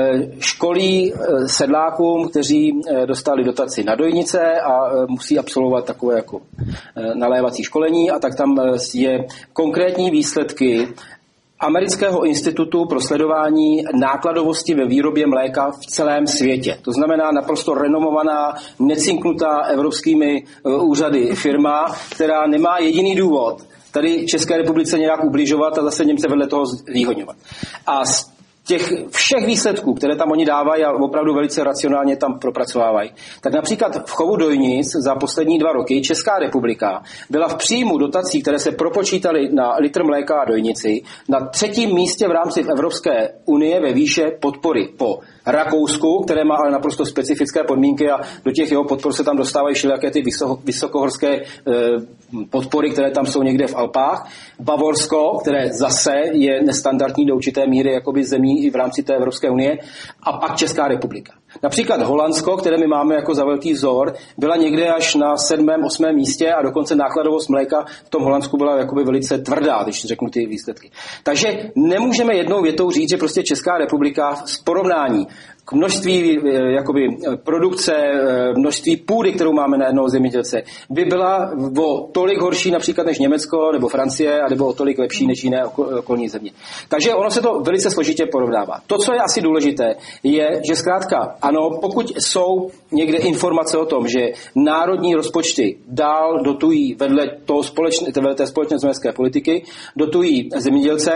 školí sedlákům, kteří dostali dotaci na dojnice a musí absolvovat takové jako nalévací školení a tak tam je konkrétní výsledky Amerického institutu pro sledování nákladovosti ve výrobě mléka v celém světě. To znamená naprosto renomovaná, necinknutá evropskými úřady firma, která nemá jediný důvod tady České republice nějak ubližovat a zase Němce vedle toho zvýhodňovat. A z těch všech výsledků, které tam oni dávají a opravdu velice racionálně tam propracovávají, tak například v chovu dojnic za poslední dva roky Česká republika byla v příjmu dotací, které se propočítaly na litr mléka a dojnici, na třetím místě v rámci Evropské unie ve výše podpory po Rakousku, které má ale naprosto specifické podmínky a do těch jeho podpor se tam dostávají všelijaké ty vysokohorské e, podpory, které tam jsou někde v Alpách. Bavorsko, které zase je nestandardní do určité míry jakoby zemí i v rámci té Evropské unie, a pak Česká republika. Například Holandsko, které my máme jako za velký vzor, byla někde až na sedmém, osmém místě a dokonce nákladovost mléka v tom Holandsku byla jakoby velice tvrdá, když řeknu ty výsledky. Takže nemůžeme jednou větou říct, že prostě Česká republika z porovnání k množství jakoby, produkce, množství půdy, kterou máme na jednoho zemědělce, by byla o tolik horší například než Německo nebo Francie, a nebo o tolik lepší než jiné okolní země. Takže ono se to velice složitě porovnává. To, co je asi důležité, je, že zkrátka, ano, pokud jsou někde informace o tom, že národní rozpočty dál dotují vedle, toho společné, vedle té společné zemědělské politiky, dotují zemědělce,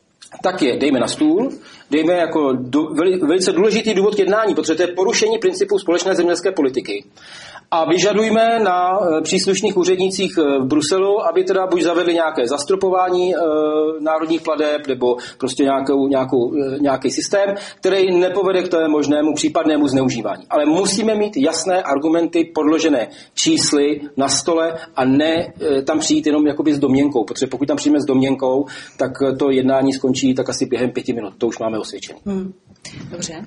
tak je dejme na stůl, dejme jako do, velice důležitý důvod k jednání, protože to je porušení principů společné zemědělské politiky. A vyžadujme na příslušných úřednících v Bruselu, aby teda buď zavedli nějaké zastropování e, národních plateb, nebo prostě nějakou, nějakou, e, nějaký systém, který nepovede k tomu možnému případnému zneužívání. Ale musíme mít jasné argumenty podložené čísly na stole a ne e, tam přijít jenom jakoby s domněnkou, protože pokud tam přijíme s domněnkou, tak to jednání skončí tak asi během pěti minut. To už máme osvědčený. Hmm. Dobře.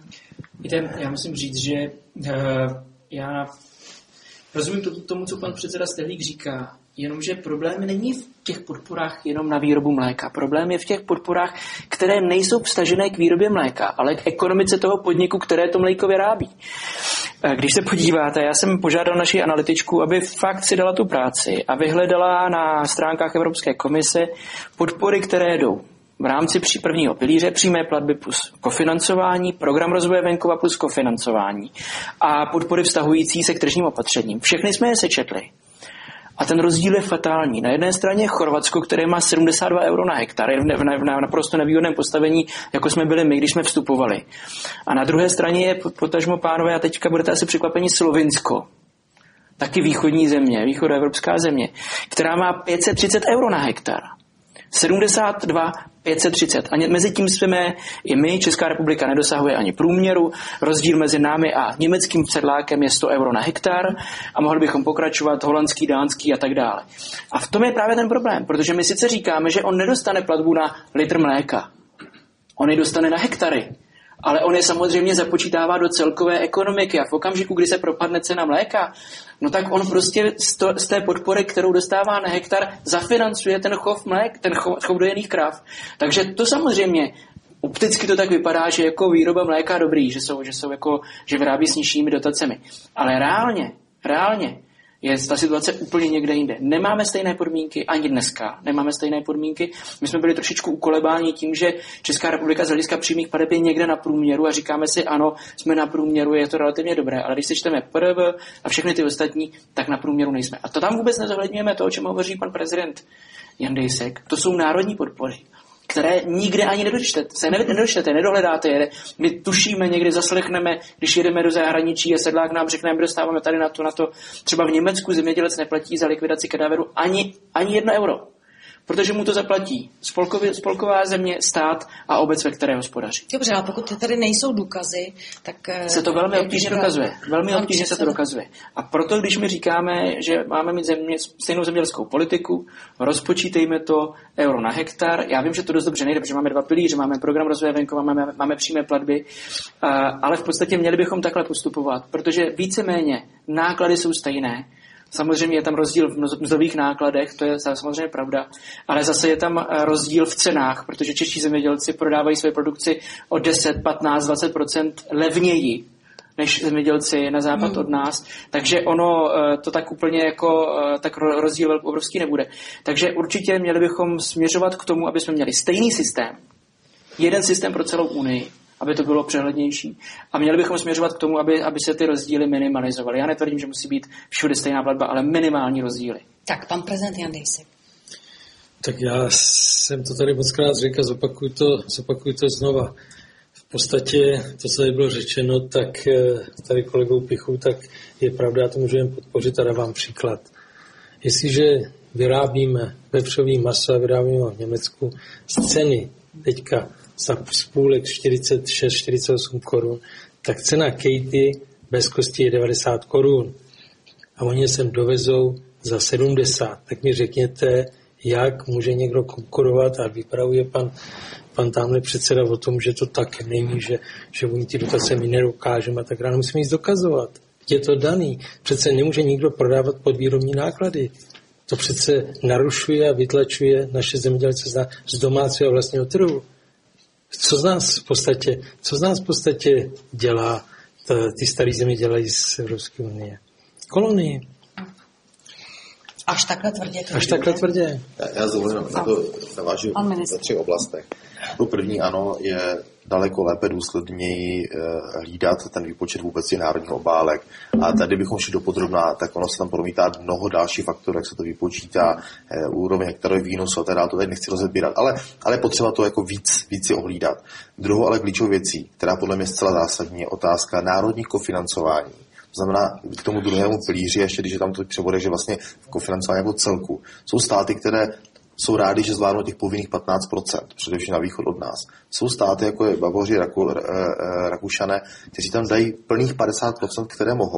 Víte, já musím říct, že uh, já rozumím to, tomu, co pan předseda Stehlík říká, Jenomže problém není v těch podporách jenom na výrobu mléka. Problém je v těch podporách, které nejsou vztažené k výrobě mléka, ale k ekonomice toho podniku, které to mléko vyrábí. Když se podíváte, já jsem požádal naši analytičku, aby fakt si dala tu práci a vyhledala na stránkách Evropské komise podpory, které jdou v rámci prvního pilíře přímé platby plus kofinancování, program rozvoje venkova plus kofinancování a podpory vztahující se k tržním opatřením. Všechny jsme je sečetli. A ten rozdíl je fatální. Na jedné straně je Chorvatsko, které má sedmdesát dva euro na hektar, je v, ne, v, na naprosto nevýhodném postavení, jako jsme byli my, když jsme vstupovali. A na druhé straně je, potažmo pánové, a teďka budete asi překvapení, Slovinsko. Taky východní země, východoevropská země, která má pět set třicet euro na hektar. sedmdesát dva, pět set třicet. A mezi tím jsme i my, Česká republika nedosahuje ani průměru. Rozdíl mezi námi a německým sedlákem je sto euro na hektar a mohli bychom pokračovat holandský, dánský a tak dále. A v tom je právě ten problém, protože my sice říkáme, že on nedostane platbu na litr mléka. On ji dostane na hektary. Ale on je samozřejmě započítává do celkové ekonomiky a v okamžiku, kdy se propadne cena mléka, no tak on prostě z té podpory, kterou dostává na hektar, zafinancuje ten chov mlék, ten chov, chov dojených krav. Takže to samozřejmě, opticky to tak vypadá, že jako výroba mléka dobrý, že jsou, že jsou jako, že vyrábí s nižšími dotacemi. Ale reálně, reálně je ta situace úplně někde jinde. Nemáme stejné podmínky, ani dneska nemáme stejné podmínky. My jsme byli trošičku ukolebáni tím, že Česká republika z hlediska přímých plateb je někde na průměru a říkáme si, ano, jsme na průměru, je to relativně dobré, ale když sečteme P R V a všechny ty ostatní, tak na průměru nejsme. A to tam vůbec nezohledňujeme to, o čem hovoří pan prezident Jan Dejsek. To jsou národní podpory, které nikde ani nedočtete, se nedočtete, nedohledáte je. My tušíme, někdy zaslechneme, když jedeme do zahraničí a sedlák nám řekne, my dostáváme tady na to, na to. Třeba v Německu zemědělec neplatí za likvidaci kadáveru ani, ani jedno euro. Protože mu to zaplatí spolkově, spolková země, stát a obec, ve které hospodaří. Dobře, ale pokud tady nejsou důkazy, tak se to velmi obtížně dokazuje. Velmi obtížně se to dokazuje. A proto, když my říkáme, že máme mít země, stejnou zemědělskou politiku, rozpočítejme to euro na hektar. Já vím, že to dost dobře nejde, protože máme dva pilíře, máme program rozvoje venkova, máme, máme přímé platby, ale v podstatě měli bychom takhle postupovat, protože víceméně náklady jsou stejné. Samozřejmě je tam rozdíl v mzdových nákladech, to je samozřejmě pravda, ale zase je tam rozdíl v cenách, protože čeští zemědělci prodávají své produkci o deset, patnáct, dvacet procent levněji než zemědělci na západ hmm. od nás, takže ono to tak úplně jako tak rozdíl obrovský nebude. Takže určitě měli bychom směřovat k tomu, aby jsme měli stejný systém, jeden systém pro celou Unii, aby to bylo přehlednější. A měli bychom směřovat k tomu, aby, aby se ty rozdíly minimalizovaly. Já netvrdím, že musí být všude stejná platba, ale minimální rozdíly. Tak, pan prezident Jan Dejsek. Tak já jsem to tady mockrát řekl, zopakuju to, zopakuju to znova. V podstatě to, co tady bylo řečeno, tak tady kolegou Pichu, tak je pravda, já to můžu jen podpořit a dávám příklad. Jestliže vyrábíme vepřový maso a vyrábíme ho v Německu z ceny teďka za spůlek čtyřicet šest čtyřicet osm korun, tak cena Katy bez kosti je devadesát korun. A oni sem dovezou za sedmdesát. Tak mi řekněte, jak může někdo konkurovat, a vypravuje pan, pan tamhle předseda o tom, že to tak není, že, že oni ty dotace my nedokážeme a tak dále. Musíme nic dokazovat. Je to daný. Přece nemůže nikdo prodávat podvýrobní náklady. To přece narušuje a vytlačuje naše zemědělce z domácího vlastního trhu. Co z nás v podstatě, co z nás v podstatě dělá, ty starý země dělají z Evropské unie? Kolonii. Až takhle tvrdě. Až takhle tvrdě. Já, já zvolím na to navážu ve třech oblastech. To první, ano, je daleko lépe důsledněji hlídat ten výpočet vůbec těch národních obálek. A tady bychom šli do podrobná, tak ono se tam promítá mnoho dalších faktorů, jak se to vypočítá, úroveň hektarových výnosů a tak dále, to tady nechci rozebírat, ale, ale potřeba to jako víc, víc si ohlídat. Druhou ale klíčovou věcí, která podle mě je zcela zásadní, je otázka národních kofinancování. To znamená, k tomu druhému pilíři, ještě když je tam to převodek, že vlastně kofinancování jako celku. Jsou státy, které jsou rádi, že zvládnou těch povinných patnáct procent, především na východ od nás. Jsou státy, jako je Bavoři, Raku, Rakušané, kteří tam dají plných padesát procent, které mohou.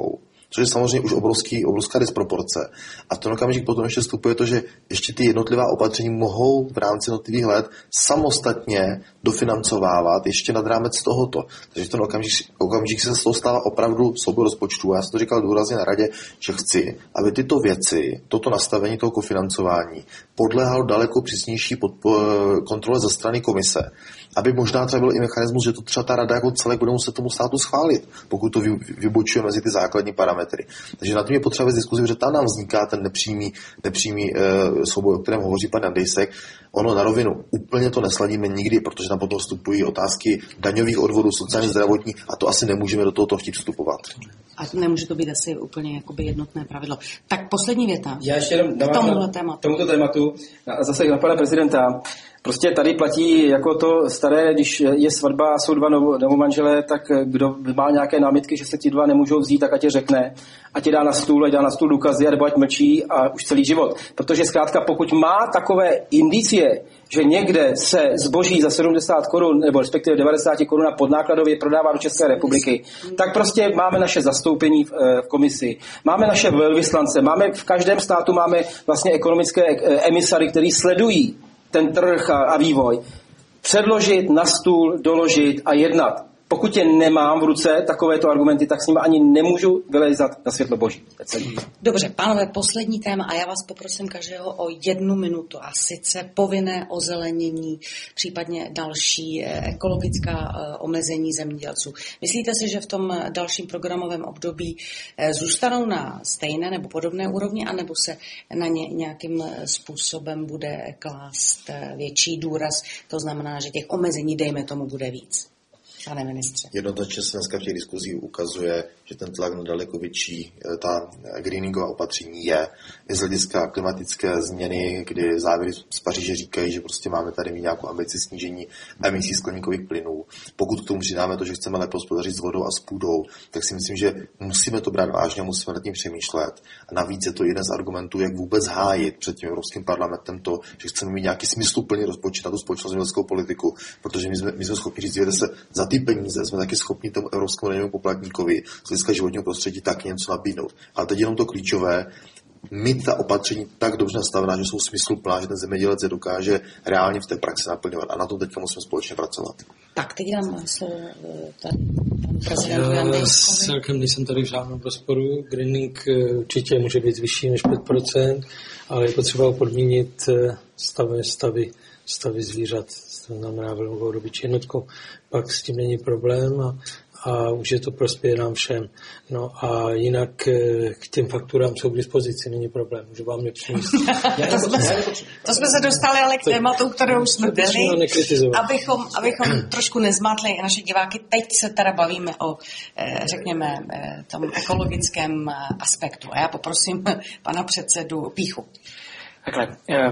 což je samozřejmě už obrovský, obrovská disproporce. A v ten okamžik potom ještě vstupuje to, že ještě ty jednotlivá opatření mohou v rámci jednotlivých let samostatně dofinancovávat ještě nad rámec tohoto. Takže v ten okamžik, okamžik se z toho stává opravdu soubor rozpočtu. Já jsem to říkal důrazně na radě, že chci, aby tyto věci, toto nastavení toho kofinancování podléhalo daleko přísnější podpo- kontrole ze strany komise. Aby možná třeba byl i mechanismus, že to třeba ta rada jako celek bude muset tomu státu schválit, pokud to vybočuje mezi ty základní parametry. Takže na tom je potřeba vést diskuzi, že tam nám vzniká ten nepřímý, nepřímý e, souboj, o kterém hovoří pan Andejsek. Ono na rovinu úplně to nesladíme nikdy, protože tam potom vstupují otázky daňových odvodů, sociálně zdravotní a to asi nemůžeme do tohoto chtít vstupovat. A nemůže to být asi úplně jakoby jednotné pravidlo. Tak poslední věta. Já ještě jenom k tomuhle tématu. tomuto tématu. Zase na pana prezidenta. Prostě tady platí jako to staré, když je svatba a jsou dva novomanželé, tak kdo má nějaké námitky, že se ti dva nemůžou vzít, tak ať je řekne, ať je dá na stůl, ať dá na stůl důkazy, nebo ať mlčí a už celý život. Protože zkrátka, pokud má takové indicie, že někde se zboží za sedmdesát korun, nebo respektive devadesát korun podnákladově prodává do České republiky, tak prostě máme naše zastoupení v, v komisi, máme naše velvyslance, máme v každém státu máme vlastně ekonomické emisary, který sledují ten trh a, a vývoj. Předložit na stůl, doložit a jednat. Pokud je nemám v ruce takovéto argumenty, tak s nimi ani nemůžu vylezat na světlo boží. Dobře, pánové, poslední téma a já vás poprosím každého o jednu minutu a sice povinné ozelenění, případně další ekologická omezení zemědělců. Myslíte si, že v tom dalším programovém období zůstanou na stejné nebo podobné úrovni, anebo se na ně nějakým způsobem bude klást větší důraz? To znamená, že těch omezení, dejme tomu, bude víc. Pane ministře. Jednoznačně se dneska v těch diskuzích ukazuje, že ten tlak na daleko větší, ta greeningová opatření je. I z hlediska klimatické změny, kdy závěry z Paříže říkají, že prostě máme tady mít nějakou ambici snížení emisí skleníkových plynů. Pokud k tomu přidáme to, že chceme lépe hospodařit s vodou a s půdou, tak si myslím, že musíme to brát vážně, musíme nad tím přemýšlet. A navíc je to jeden z argumentů, jak vůbec hájit před tím Evropským parlamentem to, že chceme mít nějaký smysluplný rozpočet na tu společnou zemědělskou politiku, protože my jsme, my jsme schopni říct, že se za ty peníze jsme taky schopni tomu evropskému daňovému poplatníkovi z hlediska životního prostředí taky něco nabídnout. Ale teď jenom to klíčové, mít ta opatření tak dobře nastavená, že jsou smysluplná, že ten zemědělec je dokáže reálně v té praxi naplňovat. A na tom teďka musíme společně pracovat. Tak, teď dám slovo tady prezidentu Andejskovi. Celkem nejsem tady v žádném rozporu. Greening určitě může být vyšší než pět procent, ale je potřeba podmínit stavy, stavy, stavy zvířat. To znamená velkou dobyčí jednotku. Pak s tím není problém a a už je to prospěje nám všem. No a jinak k těm fakturám jsou k dispozici, není problém. Můžu vám je přinést. to, jsme se, to jsme se dostali ale k tématu, kterou jsme byli, abychom, abychom trošku nezmátli naše diváky. Teď se teda bavíme o, řekněme, tom ekologickém aspektu. A já poprosím pana předsedu Píchu. Takhle.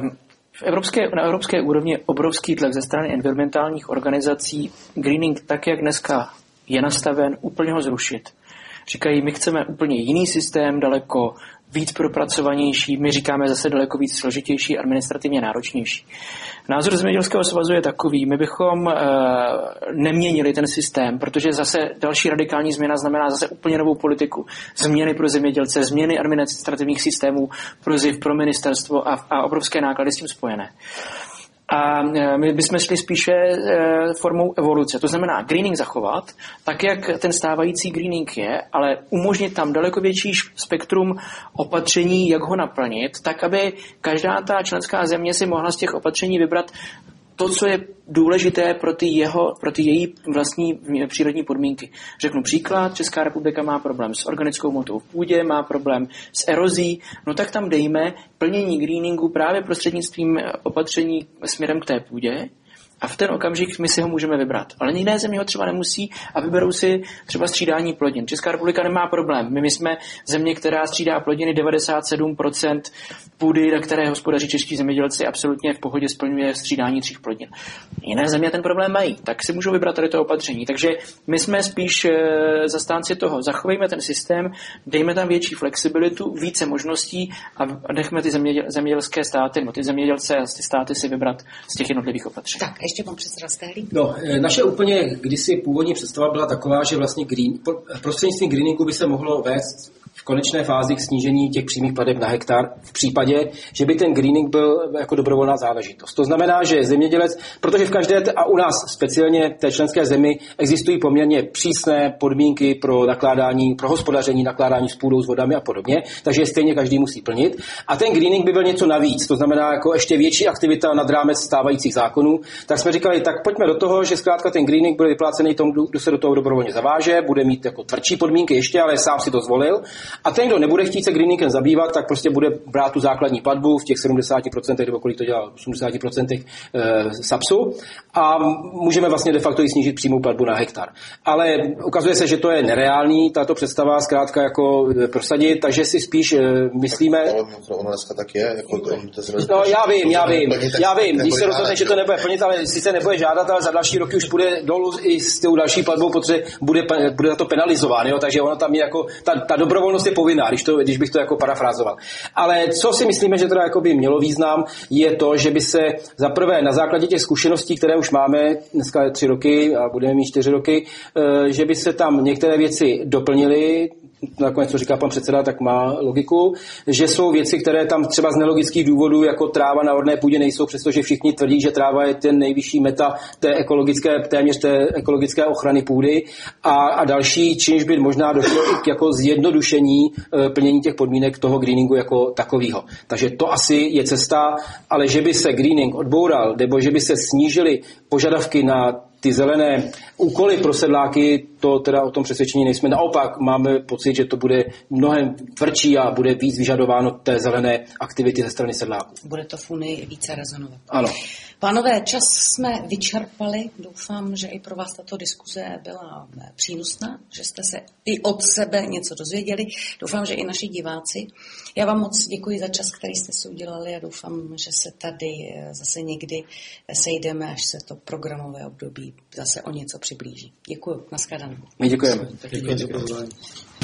V evropské, na evropské úrovni je obrovský tlak ze strany environmentálních organizací. Greening tak, jak dneska je nastaven, úplně ho zrušit. Říkají, my chceme úplně jiný systém, daleko víc propracovanější, my říkáme zase daleko víc složitější, administrativně náročnější. Názor Zemědělského svazu je takový, my bychom e, neměnili ten systém, protože zase další radikální změna znamená zase úplně novou politiku. Změny pro zemědělce, změny administrativních systémů pro Z I V, pro ministerstvo a, a obrovské náklady s tím spojené. A my bychom šli spíše formou evoluce. To znamená greening zachovat, tak jak ten stávající greening je, ale umožnit tam daleko větší spektrum opatření, jak ho naplnit, tak aby každá ta členská země si mohla z těch opatření vybrat to, co je důležité pro ty, jeho, pro ty její vlastní přírodní podmínky. Řeknu příklad, Česká republika má problém s organickou hmotou v půdě, má problém s erozí, no tak tam dejme plnění greeningu právě prostřednictvím opatření směrem k té půdě a v ten okamžik my si ho můžeme vybrat. Ale jiné země ho třeba nemusí a vyberou si třeba střídání plodin. Česká republika nemá problém. My, my jsme země, která střídá plodiny, devadesát sedm procent půdy, na které hospodaří čeští zemědělci, absolutně v pohodě splňuje střídání tří plodin. Jiné země ten problém mají, tak si můžou vybrat tady to opatření. Takže my jsme spíš zastánci toho. Zachovejme ten systém, dejme tam větší flexibilitu, více možností a nechme ty zeměděl, zemědělské státy, no ty zemědělce a ty státy si vybrat z těch jednotlivých opatření. Tak, ještě pan předseda Stehlík. No, naše úplně kdysi původní představa byla taková, že vlastně green, prostřednictvím greeningu by se mohlo vést v konečné fázi k snížení těch přímých plateb na hektar v případě, že by ten greening byl jako dobrovolná záležitost. To znamená, že zemědělec, protože v každé, a u nás speciálně té členské zemi, existují poměrně přísné podmínky pro nakládání, pro hospodaření, nakládání s půdou, s vodami a podobně, takže je stejně každý musí plnit. A ten greening by byl něco navíc, to znamená jako ještě větší aktivita nad rámec stávajících zákonů. Tak jsme říkali, tak pojďme do toho, že zkrátka ten greening bude vyplácený tomu, kdo se do toho dobrovolně zaváže, bude mít jako tvrdší podmínky ještě, ale sám si to zvolil. A ten, kdo nebude chtít se greeningem zabývat, tak prostě bude brát tu základní platbu v těch sedmdesát procent nebo kolik to dělá, osmdesát procent e, sapsu a můžeme vlastně de facto i snížit přímou platbu na hektar. Ale ukazuje se, že to je nereálný, tato představa zkrátka jako prosadit, takže si spíš e, myslíme... Ono dneska tak je. Jako to, no já vím, já vím, já vím, když se rozhodne, že to nebude plnit, ale sice nebude žádat, ale za další roky už půjde dolů i s tou další platbou, protože bude, bude za to penalizován, jo? Takže ono tam je jako, ta, ta dobrovolnost je povinná, když, to, když bych to jako parafrázoval. Ale co si myslíme, že teda jako by mělo význam, je to, že by se za prvé na základě těch zkušeností, které už máme, dneska je tři roky a budeme mít čtyři roky, že by se tam některé věci doplnily, nakonec, co říká pan předseda, tak má logiku, že jsou věci, které tam třeba z nelogických důvodů jako tráva na orné půdě nejsou, přestože všichni tvrdí, že tráva je ten nejvyšší meta té ekologické, téměř té ekologické ochrany půdy a, a další, čímž by možná došlo i k jako zjednodušení e, plnění těch podmínek toho greeningu jako takového. Takže to asi je cesta, ale že by se greening odboural, nebo že by se snížily požadavky na ty zelené úkoly pro sedláky, to teda o tom přesvědčení nejsme. Naopak máme pocit, že to bude mnohem tvrdší a bude víc vyžadováno té zelené aktivity ze strany sedláků. Bude to v Unii více rezonovat. Ano. Pánové, čas jsme vyčerpali. Doufám, že i pro vás tato diskuze byla přínosná, že jste se i od sebe něco dozvěděli. Doufám, že i naši diváci. Já vám moc děkuji za čas, který jste si udělali a doufám, že se tady zase někdy sejdeme, až se to programové období zase o něco přiblíží. Děkuji. Nashledanou. My děkujeme. Děkuji za pozvání.